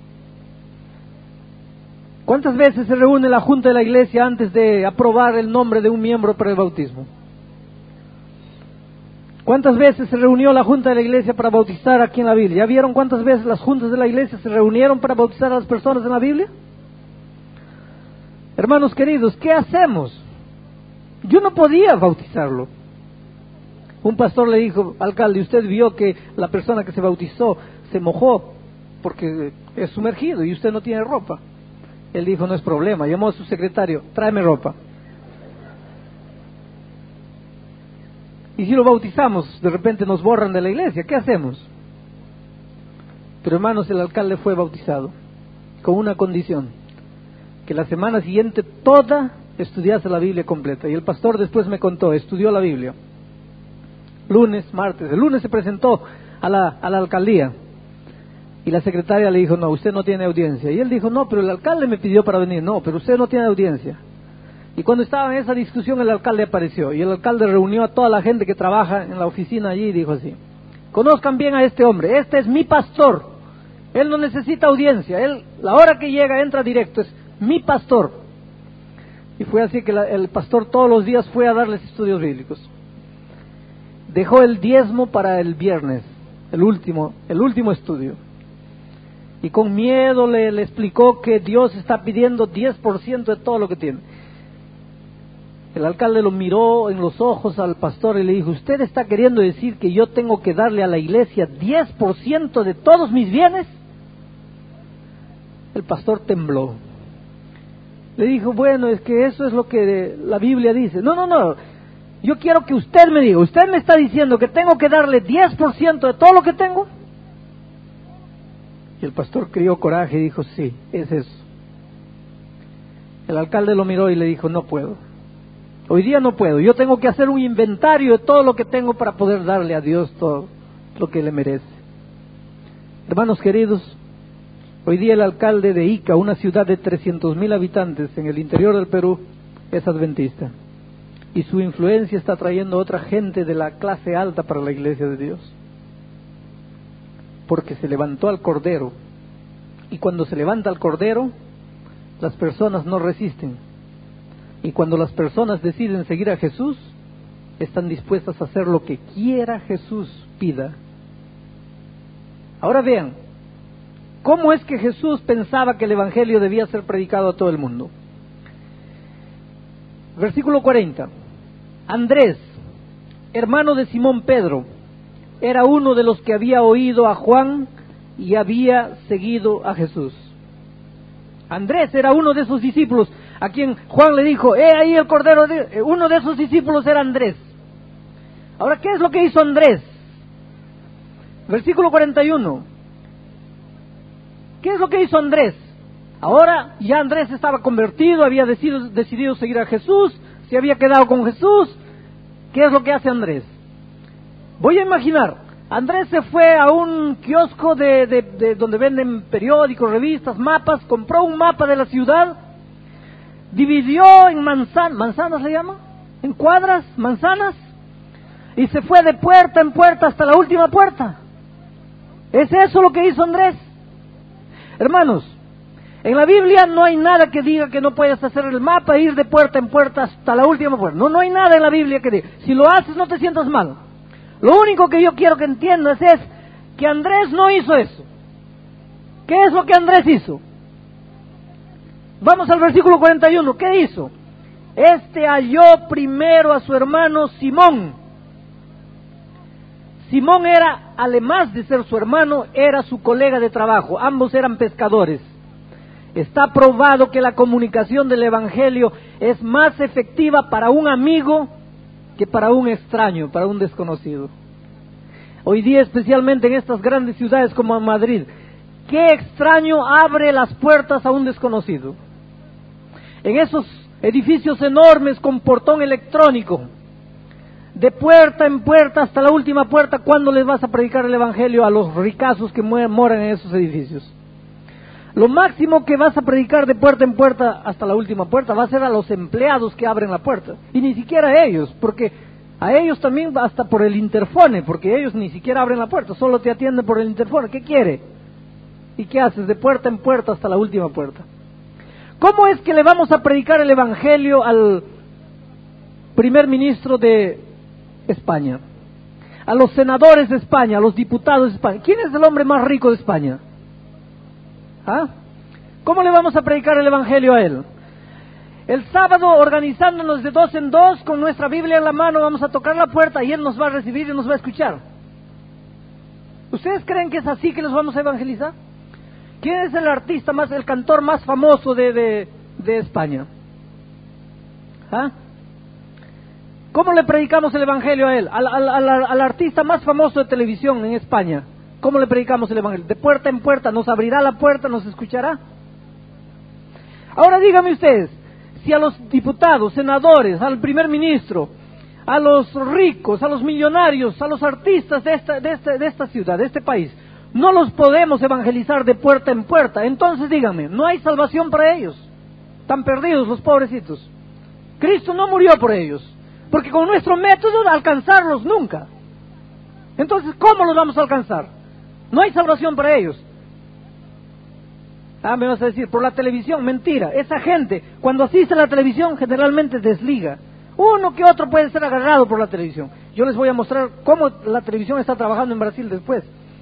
¿Cuántas veces se reúne la junta de la iglesia antes de aprobar el nombre de un miembro para el bautismo? ¿Cuántas veces se reunió la junta de la iglesia para bautizar aquí en la Biblia? ¿Ya vieron cuántas veces las juntas de la iglesia se reunieron para bautizar a las personas en la Biblia? Hermanos queridos, ¿qué hacemos? Yo no podía bautizarlo. Un pastor le dijo, alcalde, usted vio que la persona que se bautizó se mojó porque es sumergido y usted no tiene ropa. Él dijo, no es problema. Llamó a su secretario, tráeme ropa. Y si lo bautizamos, de repente nos borran de la iglesia, ¿qué hacemos? Pero hermanos, el alcalde fue bautizado con una condición, que la semana siguiente toda estudiase la Biblia completa. Y el pastor después me contó, estudió la Biblia. Lunes, martes, el lunes se presentó a la, a la alcaldía. Y la secretaria le dijo, no, usted no tiene audiencia. Y él dijo, no, pero el alcalde me pidió para venir. No, pero usted no tiene audiencia. Y cuando estaba en esa discusión, el alcalde apareció. Y el alcalde reunió a toda la gente que trabaja en la oficina allí y dijo así, conozcan bien a este hombre, este es mi pastor. Él no necesita audiencia. Él, la hora que llega, entra directo, es mi pastor. Y fue así que la, el pastor todos los días fue a darles estudios bíblicos. Dejó el diezmo para el viernes, el último, el último estudio. Y con miedo le, le explicó que Dios está pidiendo diez por ciento de todo lo que tiene. El alcalde lo miró en los ojos al pastor y le dijo, ¿usted está queriendo decir que yo tengo que darle a la iglesia diez por ciento de todos mis bienes? El pastor tembló. Le dijo, bueno, es que eso es lo que la Biblia dice. No, no, no, yo quiero que usted me diga, ¿usted me está diciendo que tengo que darle diez por ciento de todo lo que tengo? Y el pastor crió coraje y dijo, sí, es eso. El alcalde lo miró y le dijo, no puedo. Hoy día no puedo. Yo tengo que hacer un inventario de todo lo que tengo para poder darle a Dios todo lo que le merece. Hermanos queridos, hoy día el alcalde de Ica, una ciudad de trescientos mil habitantes en el interior del Perú, es adventista. Y su influencia está trayendo a otra gente de la clase alta para la iglesia de Dios. Porque se levantó al Cordero. Y cuando se levanta al Cordero, las personas no resisten. Y cuando las personas deciden seguir a Jesús, están dispuestas a hacer lo que quiera Jesús pida. Ahora vean, ¿cómo es que Jesús pensaba que el Evangelio debía ser predicado a todo el mundo? Versículo cuarenta. Andrés, hermano de Simón Pedro, era uno de los que había oído a Juan y había seguido a Jesús. Andrés era uno de esos discípulos a quien Juan le dijo, he ahí el Cordero de... Uno de esos discípulos era Andrés. Ahora, ¿qué es lo que hizo Andrés? Versículo cuarenta y uno. ¿Qué es lo que hizo Andrés? Ahora ya Andrés estaba convertido, había decidido, decidido seguir a Jesús, se había quedado con Jesús. ¿Qué es lo que hace Andrés? Voy a imaginar, Andrés se fue a un kiosco de, de, de donde venden periódicos, revistas, mapas, compró un mapa de la ciudad, dividió en manzanas, ¿manzanas se llama? En cuadras, manzanas, y se fue de puerta en puerta hasta la última puerta. ¿Es eso lo que hizo Andrés? Hermanos, en la Biblia no hay nada que diga que no puedes hacer el mapa e ir de puerta en puerta hasta la última puerta. No, no hay nada en la Biblia que diga. Si lo haces, no te sientas mal. Lo único que yo quiero que entiendas es que Andrés no hizo eso. ¿Qué es lo que Andrés hizo? Vamos al versículo cuarenta y uno. ¿Qué hizo? Este halló primero a su hermano Simón. Simón era, además de ser su hermano, era su colega de trabajo. Ambos eran pescadores. Está probado que la comunicación del Evangelio es más efectiva para un amigo que para un extraño, para un desconocido. Hoy día, especialmente en estas grandes ciudades como Madrid, ¿qué extraño abre las puertas a un desconocido? En esos edificios enormes con portón electrónico, de puerta en puerta hasta la última puerta, ¿cuándo les vas a predicar el Evangelio a los ricazos que moran en esos edificios? Lo máximo que vas a predicar de puerta en puerta hasta la última puerta va a ser a los empleados que abren la puerta. Y ni siquiera a ellos, porque a ellos también hasta por el interfone, porque ellos ni siquiera abren la puerta, solo te atienden por el interfone. ¿Qué quiere? ¿Y qué haces? De puerta en puerta hasta la última puerta. ¿Cómo es que le vamos a predicar el Evangelio al primer ministro de España? A los senadores de España, a los diputados de España. ¿Quién es el hombre más rico de España? ¿Ah? ¿Cómo le vamos a predicar el Evangelio a él? El sábado, organizándonos de dos en dos, con nuestra Biblia en la mano, vamos a tocar la puerta y él nos va a recibir y nos va a escuchar. ¿Ustedes creen que es así que los vamos a evangelizar? ¿Quién es el artista más, el cantor más famoso de, de, de España? ¿Ah? ¿Cómo le predicamos el Evangelio a él? Al, al, al, al artista más famoso de televisión en España. ¿Cómo le predicamos el Evangelio? De puerta en puerta, nos abrirá la puerta, nos escuchará. Ahora díganme ustedes, si a los diputados, senadores, al primer ministro, a los ricos, a los millonarios, a los artistas de esta, de esta, de esta ciudad, de este país, no los podemos evangelizar de puerta en puerta, entonces díganme, no hay salvación para ellos. Están perdidos los pobrecitos. Cristo no murió por ellos, porque con nuestro método alcanzarlos nunca. Entonces, ¿cómo los vamos a alcanzar? No hay salvación para ellos. Ah, me vas a decir, por la televisión, mentira. Esa gente, cuando asiste a la televisión, generalmente desliga. Uno que otro puede ser agarrado por la televisión. Yo les voy a mostrar cómo la televisión está trabajando en Brasil después.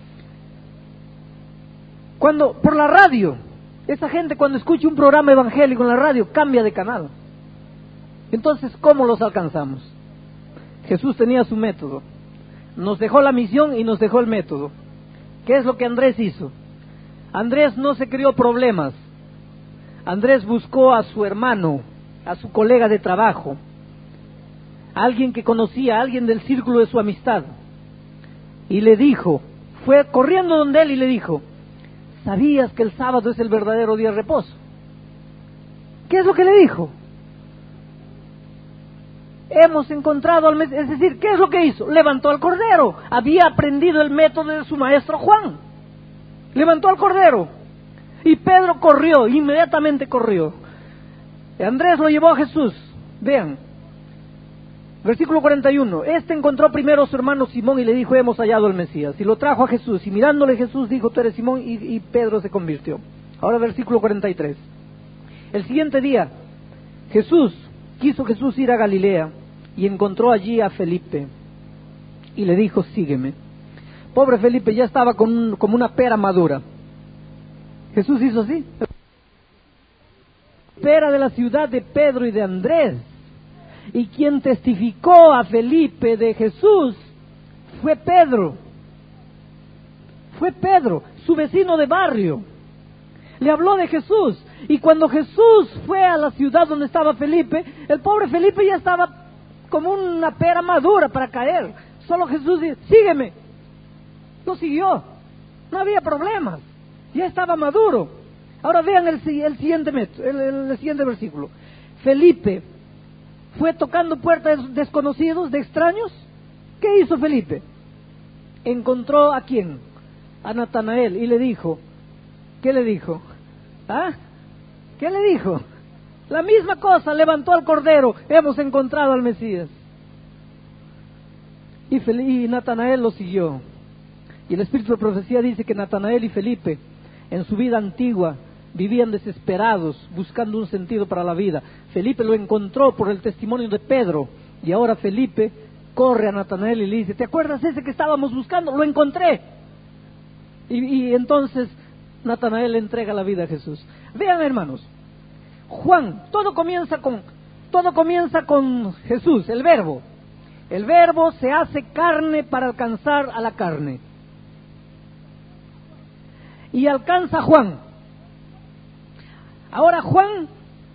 Cuando, por la radio, esa gente cuando escucha un programa evangélico en la radio, cambia de canal. Entonces, ¿cómo los alcanzamos? Jesús tenía su método. Nos dejó la misión y nos dejó el método. ¿Qué es lo que Andrés hizo? Andrés no se creó problemas. Andrés buscó a su hermano, a su colega de trabajo, a alguien que conocía, a alguien del círculo de su amistad, y le dijo, fue corriendo donde él y le dijo, ¿sabías que el sábado es el verdadero día de reposo? ¿Qué es lo que le dijo? Hemos encontrado al mes, es decir, ¿qué es lo que hizo? Levantó al cordero, había aprendido el método de su maestro Juan. levantó al cordero. Y Pedro corrió, inmediatamente corrió. Andrés lo llevó a Jesús. Vean, versículo cuarenta y uno. Este encontró primero a su hermano Simón y le dijo: hemos hallado al Mesías. Y lo trajo a Jesús. Y mirándole Jesús dijo: tú eres Simón. Y, y Pedro se convirtió. Ahora versículo cuarenta y tres. El siguiente día, Jesús, quiso Jesús ir a Galilea y encontró allí a Felipe. Y le dijo: sígueme. Pobre Felipe, ya estaba con un, como una pera madura. Jesús hizo así. Pera de la ciudad de Pedro y de Andrés. Y quien testificó a Felipe de Jesús fue Pedro. Fue Pedro, su vecino de barrio. Le habló de Jesús. Y cuando Jesús fue a la ciudad donde estaba Felipe, el pobre Felipe ya estaba como una pera madura para caer. Solo Jesús dijo: sígueme. Lo siguió. No había problemas. Ya estaba maduro. Ahora vean el, el, siguiente, el, el, el siguiente versículo. Felipe fue tocando puertas desconocidos, de extraños. ¿Qué hizo Felipe? Encontró a quién, a Natanael, y le dijo, ¿qué le dijo? ¿Ah? ¿Qué le dijo? La misma cosa, levantó al cordero, hemos encontrado al Mesías. Y, y Natanael lo siguió. Y el espíritu de profecía dice que Natanael y Felipe, en su vida antigua, vivían desesperados, buscando un sentido para la vida. Felipe lo encontró por el testimonio de Pedro, y ahora Felipe corre a Natanael y le dice: ¿te acuerdas ese que estábamos buscando? Lo encontré. Y, y entonces Natanael le entrega la vida a Jesús. Vean, hermanos, Juan, todo comienza con, todo comienza con Jesús, el verbo. El verbo se hace carne para alcanzar a la carne. Y alcanza a Juan. Ahora Juan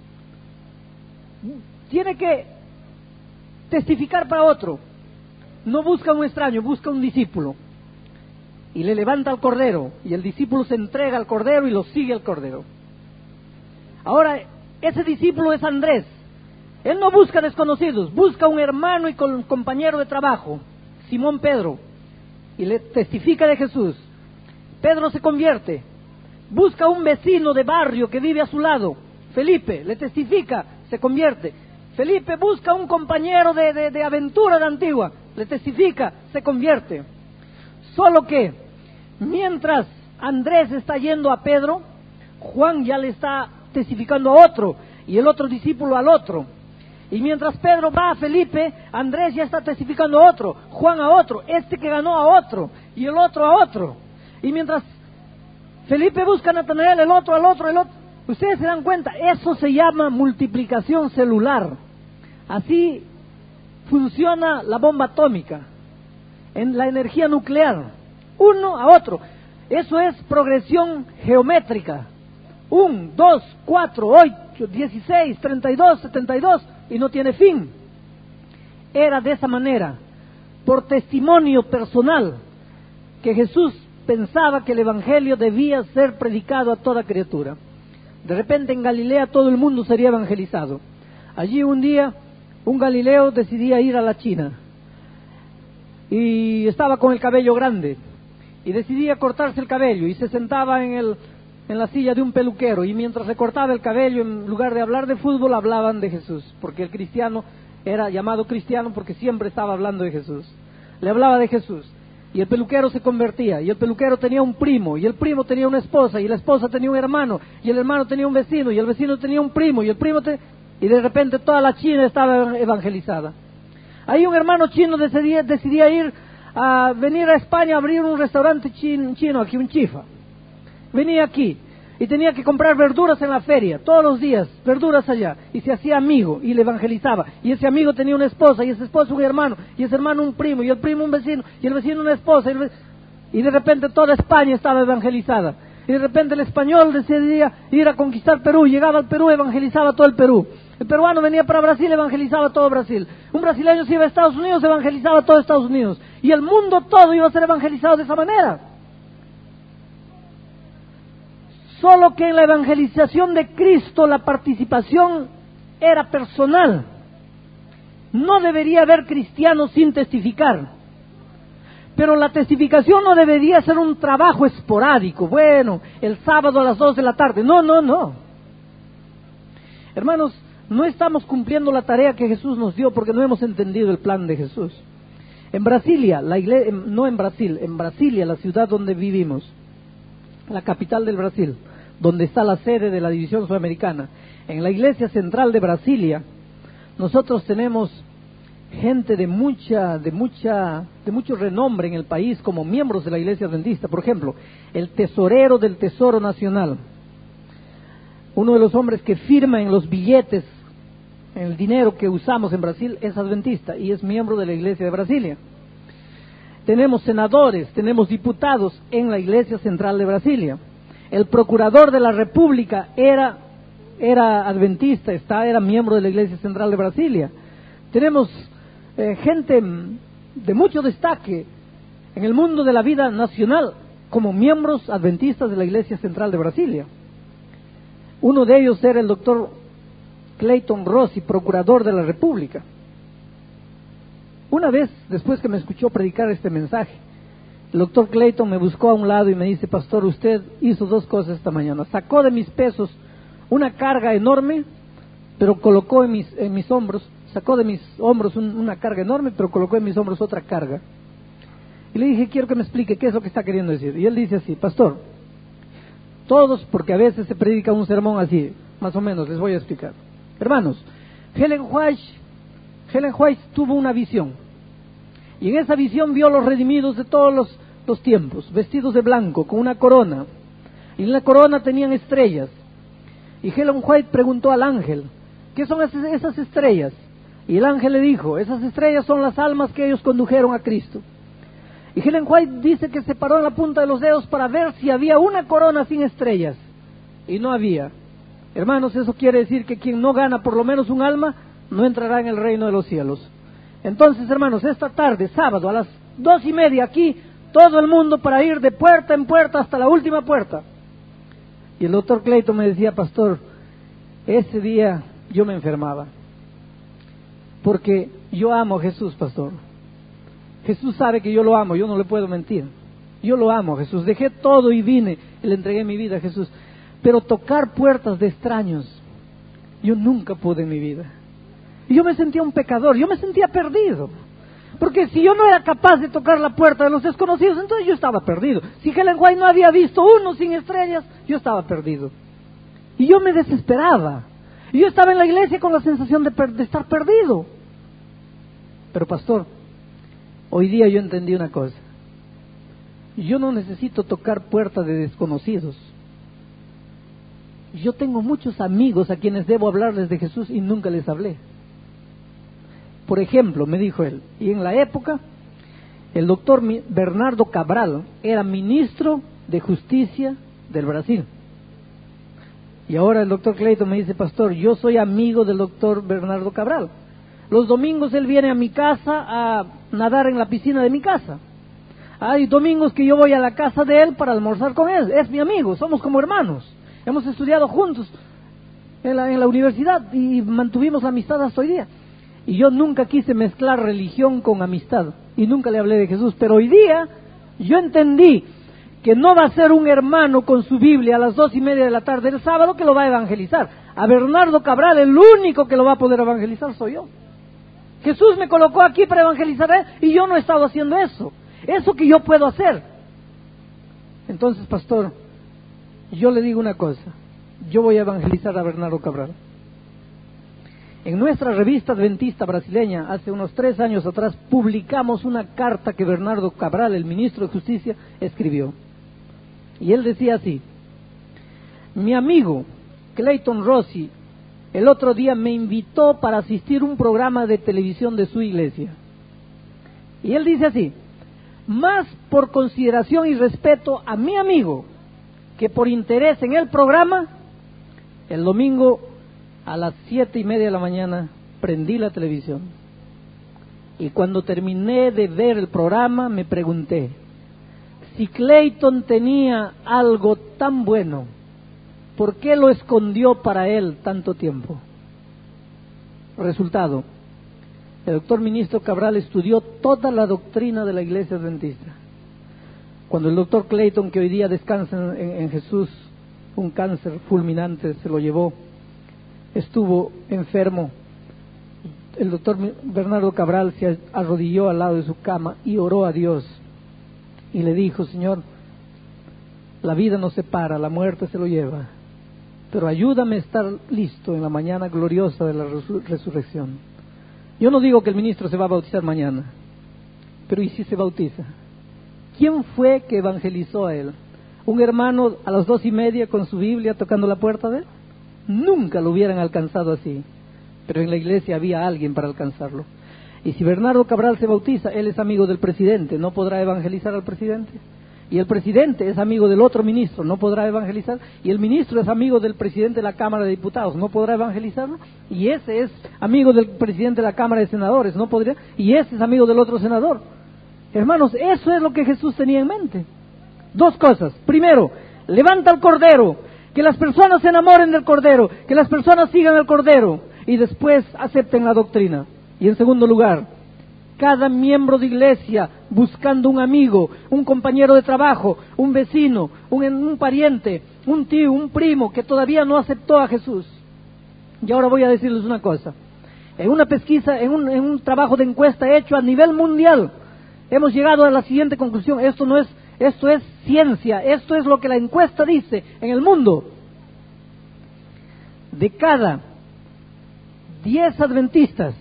tiene que testificar para otro. No busca un extraño, busca un discípulo. Y le levanta al cordero. Y el discípulo se entrega al cordero y lo sigue al cordero. Ahora, ese discípulo es Andrés. Él no busca desconocidos, busca un hermano y con, compañero de trabajo, Simón Pedro. Y le testifica de Jesús. Pedro se convierte. Busca un vecino de barrio que vive a su lado, Felipe, le testifica, se convierte. Felipe busca un compañero de, de, de aventura de Antigua, le testifica, se convierte. Solo que, mientras Andrés está yendo a Pedro, Juan ya le está testificando a otro, y el otro discípulo al otro. Y mientras Pedro va a Felipe, Andrés ya está testificando a otro, Juan a otro, este que ganó a otro, y el otro a otro. Y mientras Felipe busca a Natanael, el otro al otro, el otro. Ustedes se dan cuenta, eso se llama multiplicación celular. Así funciona la bomba atómica, en la energía nuclear, uno a otro. Eso es progresión geométrica. Un, dos, cuatro, ocho, dieciséis, treinta y dos, setenta y dos, y no tiene fin. Era de esa manera, por testimonio personal, que Jesús pensaba que el evangelio debía ser predicado a toda criatura. De repente en Galilea todo el mundo sería evangelizado. Allí un día un galileo decidía ir a la China y estaba con el cabello grande y decidía cortarse el cabello y se sentaba en el en la silla de un peluquero, y mientras se cortaba el cabello, en lugar de hablar de fútbol, hablaban de Jesús, porque el cristiano era llamado cristiano porque siempre estaba hablando de Jesús. Le hablaba de Jesús. Y el peluquero se convertía, y el peluquero tenía un primo, y el primo tenía una esposa, y la esposa tenía un hermano, y el hermano tenía un vecino, y el vecino tenía un primo, y el primo te... y de repente toda la China estaba evangelizada. Ahí un hermano chino decidía, decidía ir a venir a España a abrir un restaurante chino, chino aquí, un chifa. Venía aquí y tenía que comprar verduras en la feria, todos los días, verduras allá, y se hacía amigo y le evangelizaba, y ese amigo tenía una esposa, y ese esposo un hermano, y ese hermano un primo, y el primo un vecino, y el vecino una esposa, y, ve... y de repente toda España estaba evangelizada, y de repente el español decidía ir a conquistar Perú, llegaba al Perú, evangelizaba todo el Perú. El peruano venía para Brasil, evangelizaba todo Brasil. Un brasileño se iba a Estados Unidos, evangelizaba todo Estados Unidos. Y el mundo todo iba a ser evangelizado de esa manera. Solo que en la evangelización de Cristo la participación era personal. No debería haber cristianos sin testificar. Pero la testificación no debería ser un trabajo esporádico. Bueno, el sábado a las dos de la tarde. No, no, no. Hermanos, no estamos cumpliendo la tarea que Jesús nos dio porque no hemos entendido el plan de Jesús. En Brasilia, la iglesia, no en Brasil, en Brasilia, la ciudad donde vivimos, la capital del Brasil, donde está la sede de la División Sudamericana, en la iglesia central de Brasilia, nosotros tenemos gente de mucha, de mucha, de mucho renombre en el país como miembros de la Iglesia Adventista. Por ejemplo, el tesorero del Tesoro Nacional, uno de los hombres que firma en los billetes, en el dinero que usamos en Brasil, es adventista y es miembro de la Iglesia de Brasilia. Tenemos senadores, tenemos diputados en la Iglesia Central de Brasilia. El procurador de la República era, era adventista, está, era miembro de la Iglesia Central de Brasilia. Tenemos eh, gente de mucho destaque en el mundo de la vida nacional como miembros adventistas de la Iglesia Central de Brasilia. Uno de ellos era el doctor Clayton Rossi, procurador de la República. Una vez, después que me escuchó predicar este mensaje, el doctor Clayton me buscó a un lado y me dice: pastor, usted hizo dos cosas esta mañana. Sacó de mis pesos una carga enorme, pero colocó en mis, en mis hombros, sacó de mis hombros un, una carga enorme, pero colocó en mis hombros otra carga. Y le dije: quiero que me explique qué es lo que está queriendo decir. Y él dice así: pastor, todos, porque a veces se predica un sermón así, más o menos, les voy a explicar. Hermanos, Ellen White, Ellen White tuvo una visión, y en esa visión vio los redimidos de todos los, los tiempos, vestidos de blanco, con una corona, y en la corona tenían estrellas. Y Ellen White preguntó al ángel: ¿qué son esas, esas estrellas? Y el ángel le dijo: esas estrellas son las almas que ellos condujeron a Cristo. Y Ellen White dice que se paró en la punta de los dedos para ver si había una corona sin estrellas, y no había. Hermanos, eso quiere decir que quien no gana por lo menos un alma, no entrará en el reino de los cielos. Entonces, hermanos, esta tarde, sábado, a las dos y media, aquí, todo el mundo para ir de puerta en puerta hasta la última puerta. Y el doctor Clayton me decía: pastor, ese día yo me enfermaba, porque yo amo a Jesús, pastor. Jesús sabe que yo lo amo, yo no le puedo mentir. Yo lo amo a Jesús, dejé todo y vine y le entregué mi vida a Jesús. Pero tocar puertas de extraños, yo nunca pude en mi vida. Y yo me sentía un pecador, yo me sentía perdido. Porque si yo no era capaz de tocar la puerta de los desconocidos, entonces yo estaba perdido. Si Ellen White no había visto uno sin estrellas, yo estaba perdido. Y yo me desesperaba. Y yo estaba en la iglesia con la sensación de, per- de estar perdido. Pero pastor, hoy día yo entendí una cosa. Yo no necesito tocar puertas de desconocidos. Yo tengo muchos amigos a quienes debo hablarles de Jesús y nunca les hablé. Por ejemplo, me dijo él, y en la época, el doctor Bernardo Cabral era ministro de Justicia del Brasil. Y ahora el doctor Clayton me dice: pastor, yo soy amigo del doctor Bernardo Cabral. Los domingos él viene a mi casa a nadar en la piscina de mi casa. Hay domingos que yo voy a la casa de él para almorzar con él. Es mi amigo, somos como hermanos. Hemos estudiado juntos en la, en la universidad y mantuvimos la amistad hasta hoy día. Y yo nunca quise mezclar religión con amistad y nunca le hablé de Jesús. Pero hoy día yo entendí que no va a ser un hermano con su Biblia a las dos y media de la tarde del sábado que lo va a evangelizar. A Bernardo Cabral, el único que lo va a poder evangelizar soy yo. Jesús me colocó aquí para evangelizar a él y yo no he estado haciendo eso. Eso que yo puedo hacer. Entonces, pastor, yo le digo una cosa: yo voy a evangelizar a Bernardo Cabral. En nuestra revista adventista brasileña, hace unos tres años atrás, publicamos una carta que Bernardo Cabral, el ministro de Justicia, escribió. Y él decía así: mi amigo Clayton Rossi el otro día me invitó para asistir a un programa de televisión de su iglesia. Y él dice así: más por consideración y respeto a mi amigo que por interés en el programa, el domingo a las siete y media de la mañana prendí la televisión. Y cuando terminé de ver el programa me pregunté si Clayton tenía algo tan bueno, ¿por qué lo escondió para él tanto tiempo? Resultado: El doctor ministro Cabral estudió toda la doctrina de la Iglesia Adventista. Cuando el doctor Clayton, que hoy día descansa en, en Jesús, un cáncer fulminante se lo llevó, estuvo enfermo, el doctor Bernardo Cabral se arrodilló al lado de su cama y oró a Dios y le dijo: Señor, la vida nos separa, la muerte se lo lleva, pero ayúdame a estar listo en la mañana gloriosa de la resur- resurrección. Yo no digo que el ministro se va a bautizar mañana, pero ¿y si se bautiza? ¿Quién fue que evangelizó a él? ¿Un hermano a las dos y media con su Biblia tocando la puerta de él? Nunca lo hubieran alcanzado así, pero en la iglesia había alguien para alcanzarlo. Y si Bernardo Cabral se bautiza, él es amigo del presidente, ¿no podrá evangelizar al presidente? Y el presidente es amigo del otro ministro, ¿no podrá evangelizar? Y el ministro es amigo del presidente de la Cámara de Diputados, ¿no podrá evangelizarlo? Y ese es amigo del presidente de la Cámara de Senadores, ¿no podría? Y ese es amigo del otro senador. Hermanos, eso es lo que Jesús tenía en mente. Dos cosas. Primero, levanta al Cordero, que las personas se enamoren del Cordero, que las personas sigan al Cordero y después acepten la doctrina. Y en segundo lugar, cada miembro de iglesia buscando un amigo, un compañero de trabajo, un vecino, un, un pariente, un tío, un primo que todavía no aceptó a Jesús. Y ahora voy a decirles una cosa. En una pesquisa, en un, en un trabajo de encuesta hecho a nivel mundial, hemos llegado a la siguiente conclusión. Esto no es, esto es ciencia, esto es lo que la encuesta dice en el mundo. De cada diez adventistas,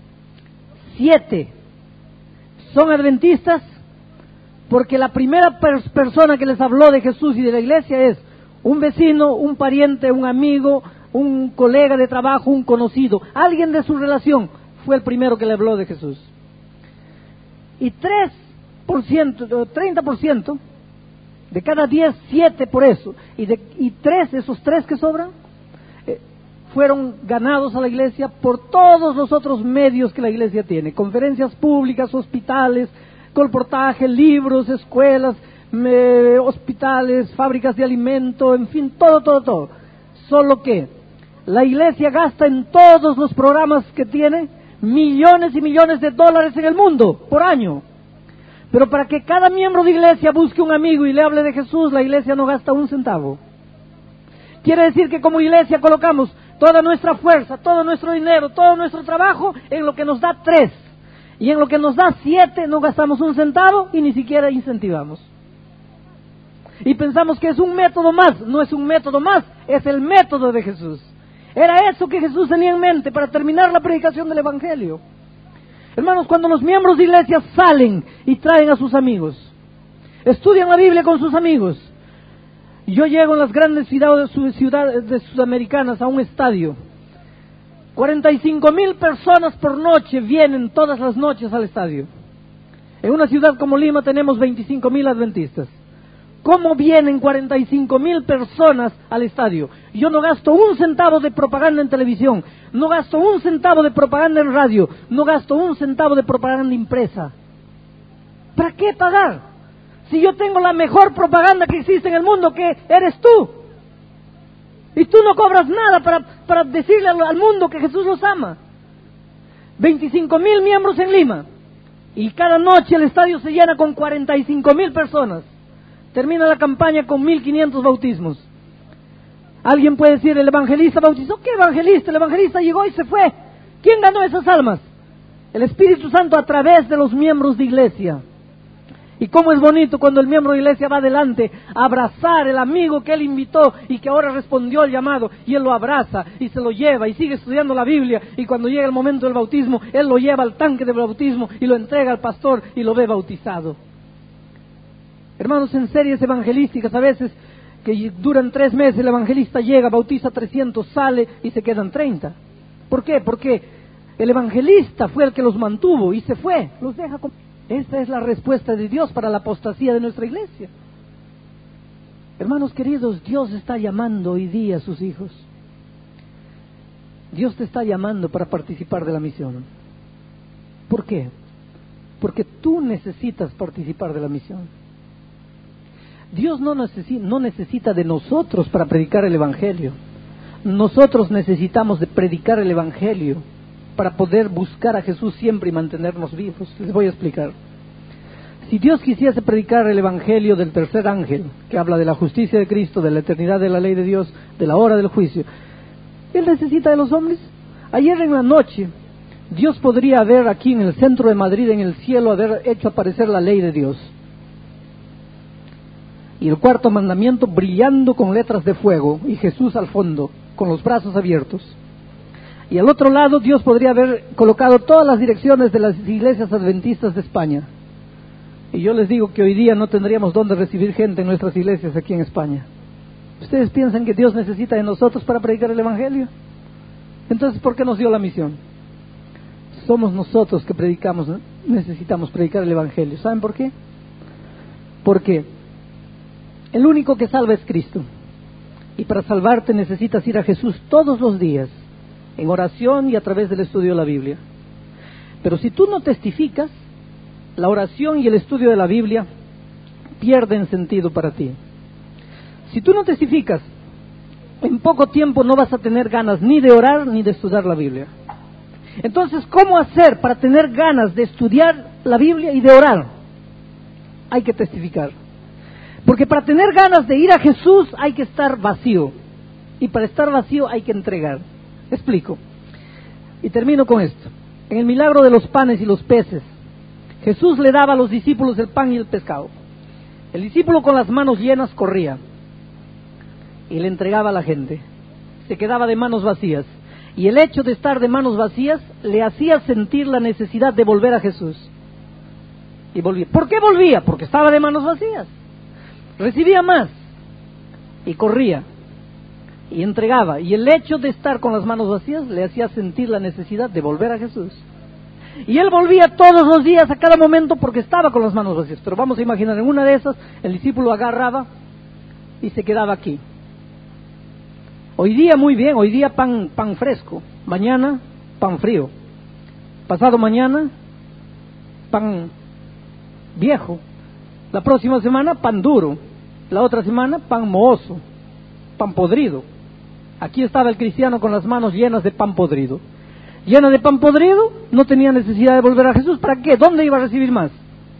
siete son adventistas porque la primera per- persona que les habló de Jesús y de la iglesia es un vecino, un pariente, un amigo, un colega de trabajo, un conocido. Alguien de su relación fue el primero que le habló de Jesús. Y tres por ciento, treinta por ciento de cada diez, siete por eso. Y, de, y tres, esos tres que sobran, eh, fueron ganados a la iglesia por todos los otros medios que la iglesia tiene. Conferencias públicas, hospitales, colportaje, libros, escuelas, me, hospitales, fábricas de alimento, en fin, todo, todo, todo. Solo que la iglesia gasta en todos los programas que tiene millones y millones de dólares en el mundo por año. Pero para que cada miembro de iglesia busque un amigo y le hable de Jesús, la iglesia no gasta un centavo. Quiere decir que como iglesia colocamos toda nuestra fuerza, todo nuestro dinero, todo nuestro trabajo en lo que nos da tres. Y en lo que nos da siete no gastamos un centavo y ni siquiera incentivamos. Y pensamos que es un método más. No es un método más, es el método de Jesús. Era eso que Jesús tenía en mente para terminar la predicación del Evangelio. Hermanos, cuando los miembros de iglesias salen y traen a sus amigos, estudian la Biblia con sus amigos. Yo llego en las grandes ciudades, ciudades sudamericanas a un estadio. cuarenta y cinco mil personas por noche vienen todas las noches al estadio. En una ciudad como Lima tenemos veinticinco mil adventistas. ¿Cómo vienen cuarenta y cinco mil personas al estadio? Yo no gasto un centavo de propaganda en televisión, no gasto un centavo de propaganda en radio, no gasto un centavo de propaganda impresa. ¿Para qué pagar? Si yo tengo la mejor propaganda que existe en el mundo, que eres tú. Y tú no cobras nada para, para decirle al, al mundo que Jesús los ama. veinticinco mil miembros en Lima. Y cada noche el estadio se llena con cuarenta y cinco mil personas. Termina la campaña con mil quinientos bautismos. Alguien puede decir, el evangelista bautizó. ¿Qué evangelista? El evangelista llegó y se fue. ¿Quién ganó esas almas? El Espíritu Santo a través de los miembros de iglesia. Y cómo es bonito cuando el miembro de iglesia va adelante a abrazar el amigo que él invitó y que ahora respondió al llamado, y él lo abraza y se lo lleva y sigue estudiando la Biblia, y cuando llega el momento del bautismo, él lo lleva al tanque de bautismo y lo entrega al pastor y lo ve bautizado. Hermanos, en series evangelísticas a veces que duran tres meses, el evangelista llega, bautiza trescientos, sale y se quedan treinta. ¿Por qué? Porque el evangelista fue el que los mantuvo y se fue, los deja con... Esta es la respuesta de Dios para la apostasía de nuestra iglesia. Hermanos queridos, Dios está llamando hoy día a sus hijos. Dios te está llamando para participar de la misión. ¿Por qué? Porque tú necesitas participar de la misión. Dios no necesita, no necesita de nosotros para predicar el Evangelio. Nosotros necesitamos de predicar el Evangelio. para poder buscar a Jesús siempre y mantenernos vivos? Les voy a explicar. Si Dios quisiese predicar el evangelio del tercer ángel, que habla de la justicia de Cristo, de la eternidad de la ley de Dios, de la hora del juicio, ¿Él necesita de los hombres? Ayer en la noche, Dios podría haber aquí en el centro de Madrid, en el cielo, haber hecho aparecer la ley de Dios. Y el cuarto mandamiento brillando con letras de fuego, y Jesús al fondo, con los brazos abiertos. Y al otro lado, Dios podría haber colocado todas las direcciones de las iglesias adventistas de España. Y yo les digo que hoy día no tendríamos dónde recibir gente en nuestras iglesias aquí en España. ¿Ustedes piensan que Dios necesita de nosotros para predicar el evangelio? Entonces, ¿por qué nos dio la misión? Somos nosotros que predicamos, necesitamos predicar el evangelio. ¿Saben por qué? Porque el único que salva es Cristo. Y para salvarte necesitas ir a Jesús todos los días, en oración y a través del estudio de la Biblia. Pero si tú no testificas, la oración y el estudio de la Biblia pierden sentido para ti. Si tú no testificas, en poco tiempo no vas a tener ganas ni de orar ni de estudiar la Biblia. Entonces, ¿cómo hacer para tener ganas de estudiar la Biblia y de orar? Hay que testificar. Porque para tener ganas de ir a Jesús hay que estar vacío. Y para estar vacío hay que entregar. Explico. Y termino con esto. En el milagro de los panes y los peces, Jesús le daba a los discípulos el pan y el pescado. El discípulo con las manos llenas corría y le entregaba a la gente. Se quedaba de manos vacías. Y el hecho de estar de manos vacías le hacía sentir la necesidad de volver a Jesús. Y volvía. ¿Por qué volvía? Porque estaba de manos vacías. Recibía más y corría y entregaba. Y el hecho de estar con las manos vacías le hacía sentir la necesidad de volver a Jesús. Y él volvía todos los días, a cada momento, porque estaba con las manos vacías. Pero vamos a imaginar, en una de esas, el discípulo agarraba y se quedaba aquí. Hoy día muy bien, hoy día pan, pan fresco, mañana pan frío, pasado mañana pan viejo, la próxima semana pan duro, la otra semana pan mohoso, pan podrido. Aquí estaba el cristiano con las manos llenas de pan podrido. Llena de pan podrido, no tenía necesidad de volver a Jesús. ¿Para qué? ¿Dónde iba a recibir más?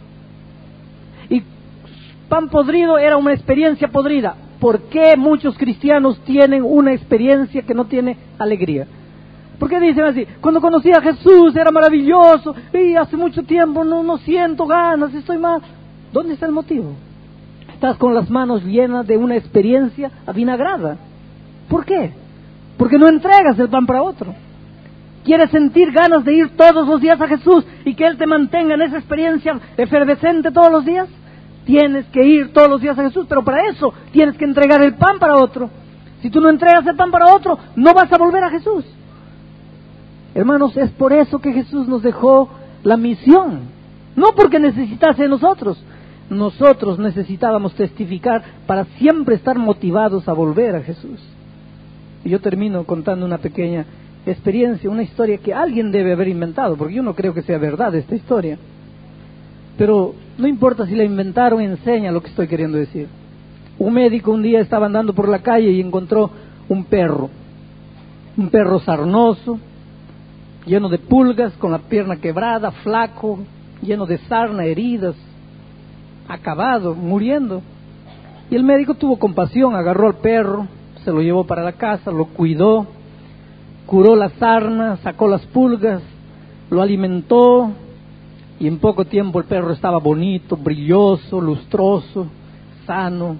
Y pan podrido era una experiencia podrida. ¿Por qué muchos cristianos tienen una experiencia que no tiene alegría? ¿Por qué dicen así? Cuando conocí a Jesús era maravilloso, y hace mucho tiempo no, no siento ganas, estoy mal. ¿Dónde está el motivo? Estás con las manos llenas de una experiencia avinagrada. ¿Por qué? Porque no entregas el pan para otro. ¿Quieres sentir ganas de ir todos los días a Jesús y que Él te mantenga en esa experiencia efervescente todos los días? Tienes que ir todos los días a Jesús, pero para eso tienes que entregar el pan para otro. Si tú no entregas el pan para otro, no vas a volver a Jesús. Hermanos, es por eso que Jesús nos dejó la misión. No porque necesitase de nosotros. Nosotros necesitábamos testificar para siempre estar motivados a volver a Jesús. Y yo termino contando una pequeña experiencia, una historia que alguien debe haber inventado, porque yo no creo que sea verdad esta historia. Pero no importa si la inventaron, enseña lo que estoy queriendo decir. Un médico un día estaba andando por la calle y encontró un perro, un perro sarnoso, lleno de pulgas, con la pierna quebrada, flaco, lleno de sarna, heridas, acabado, muriendo. Y el médico tuvo compasión, agarró al perro, se lo llevó para la casa, lo cuidó, curó la sarna, sacó las pulgas, lo alimentó, y en poco tiempo el perro estaba bonito, brilloso, lustroso, sano,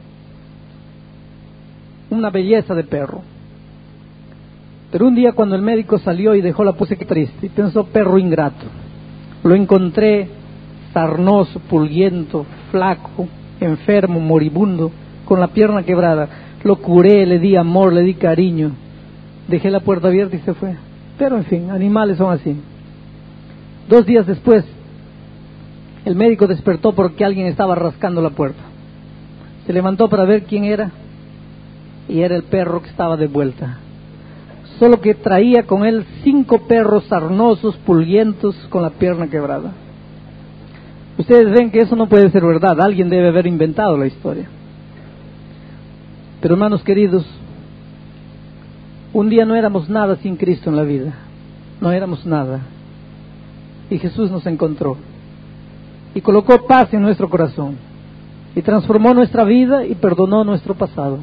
una belleza de perro. Pero un día cuando el médico salió y dejó la puse triste, y pensó: perro ingrato, lo encontré sarnoso, pulguiento, flaco, enfermo, moribundo, con la pierna quebrada. Lo curé, le di amor, le di cariño, dejé la puerta abierta y se fue. Pero en fin, animales son así. Dos días después, el médico despertó porque alguien estaba rascando la puerta. Se levantó para ver quién era, y era el perro que estaba de vuelta. Solo que traía con él cinco perros sarnosos, pulguientos, con la pierna quebrada. Ustedes ven que eso no puede ser verdad, alguien debe haber inventado la historia. Pero hermanos queridos, un día no éramos nada sin Cristo en la vida. no éramos nada. Y Jesús nos encontró y colocó paz en nuestro corazón y transformó nuestra vida y perdonó nuestro pasado.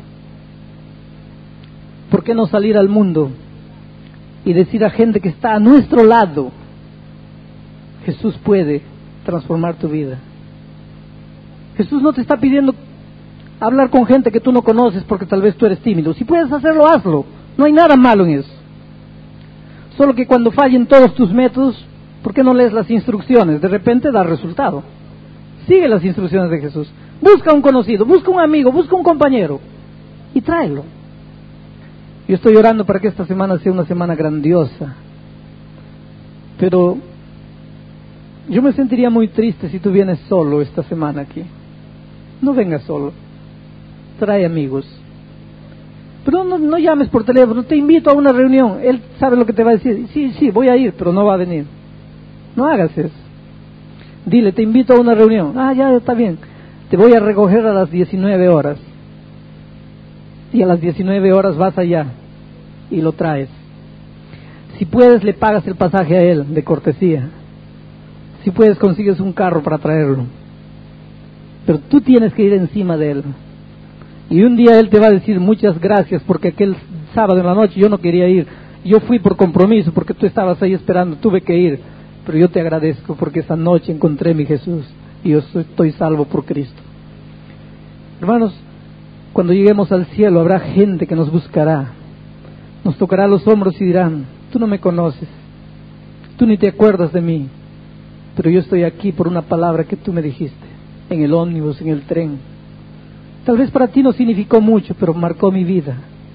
¿Por qué no salir al mundo y decir a gente que está a nuestro lado: Jesús puede transformar tu vida? Jesús no te está pidiendo hablar con gente que tú no conoces porque tal vez tú eres tímido. Si puedes hacerlo, hazlo. No hay nada malo en eso. Solo que cuando fallen todos tus métodos, ¿por qué no lees las instrucciones? De repente da resultado. Sigue las instrucciones de Jesús. Busca un conocido, busca un amigo, busca un compañero y tráelo. Yo estoy orando para que esta semana sea una semana grandiosa. Pero yo me sentiría muy triste si tú vienes solo esta semana aquí. No vengas solo. Trae amigos. Pero no, no llames por teléfono, te invito a una reunión. Él sabe lo que te va a decir. Sí, sí, voy a ir, pero no va a venir. No hagas eso. Dile, te invito a una reunión. Ah, ya está bien. Te voy a recoger a las diecinueve horas. Y a las diecinueve horas vas allá y lo traes. Si puedes, le pagas el pasaje a él de cortesía. Si puedes, consigues un carro para traerlo. Pero tú tienes que ir encima de él. Y un día él te va a decir: muchas gracias, porque aquel sábado en la noche yo no quería ir. Yo fui por compromiso, porque tú estabas ahí esperando, tuve que ir. Pero yo te agradezco porque esa noche encontré a mi Jesús y yo soy, estoy salvo por Cristo. Hermanos, cuando lleguemos al cielo habrá gente que nos buscará. Nos tocará los hombros y dirán: tú no me conoces, tú ni te acuerdas de mí, pero yo estoy aquí por una palabra que tú me dijiste, en el ómnibus, en el tren. Tal vez para ti no significó mucho, pero marcó mi vida.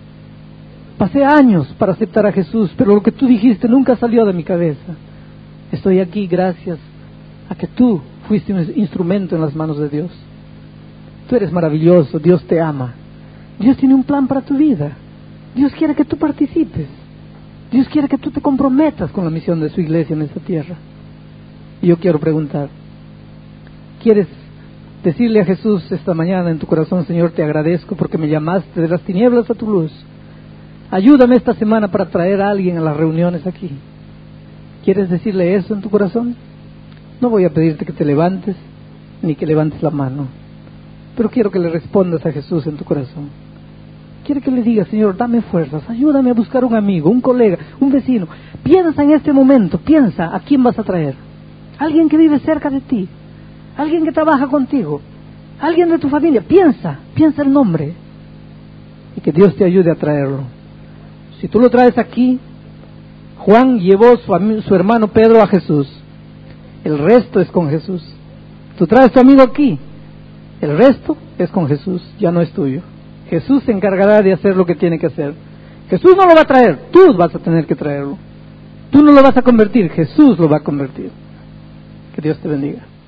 Pasé años para aceptar a Jesús, pero lo que tú dijiste nunca salió de mi cabeza. Estoy aquí gracias a que tú fuiste un instrumento en las manos de Dios. Tú eres maravilloso, Dios te ama. Dios tiene un plan para tu vida. Dios quiere que tú participes. Dios quiere que tú te comprometas con la misión de su iglesia en esta tierra. Y yo quiero preguntar, ¿quieres decirle a Jesús esta mañana en tu corazón: Señor, te agradezco porque me llamaste de las tinieblas a tu luz? Ayúdame esta semana para traer a alguien a las reuniones aquí. ¿Quieres decirle eso en tu corazón? No voy a pedirte que te levantes, ni que levantes la mano, pero quiero que le respondas a Jesús en tu corazón. Quiero que le digas: Señor, dame fuerzas, ayúdame a buscar un amigo, un colega, un vecino. Piensa en este momento, piensa a quién vas a traer. Alguien que vive cerca de ti, alguien que trabaja contigo, alguien de tu familia. Piensa, piensa el nombre y que Dios te ayude a traerlo. Si tú lo traes aquí, Juan llevó su, su hermano Pedro a Jesús. El resto es con Jesús. Tú traes tu amigo aquí, el resto es con Jesús, ya no es tuyo. Jesús se encargará de hacer lo que tiene que hacer. Jesús no lo va a traer, tú vas a tener que traerlo. Tú no lo vas a convertir, Jesús lo va a convertir. Que Dios te bendiga.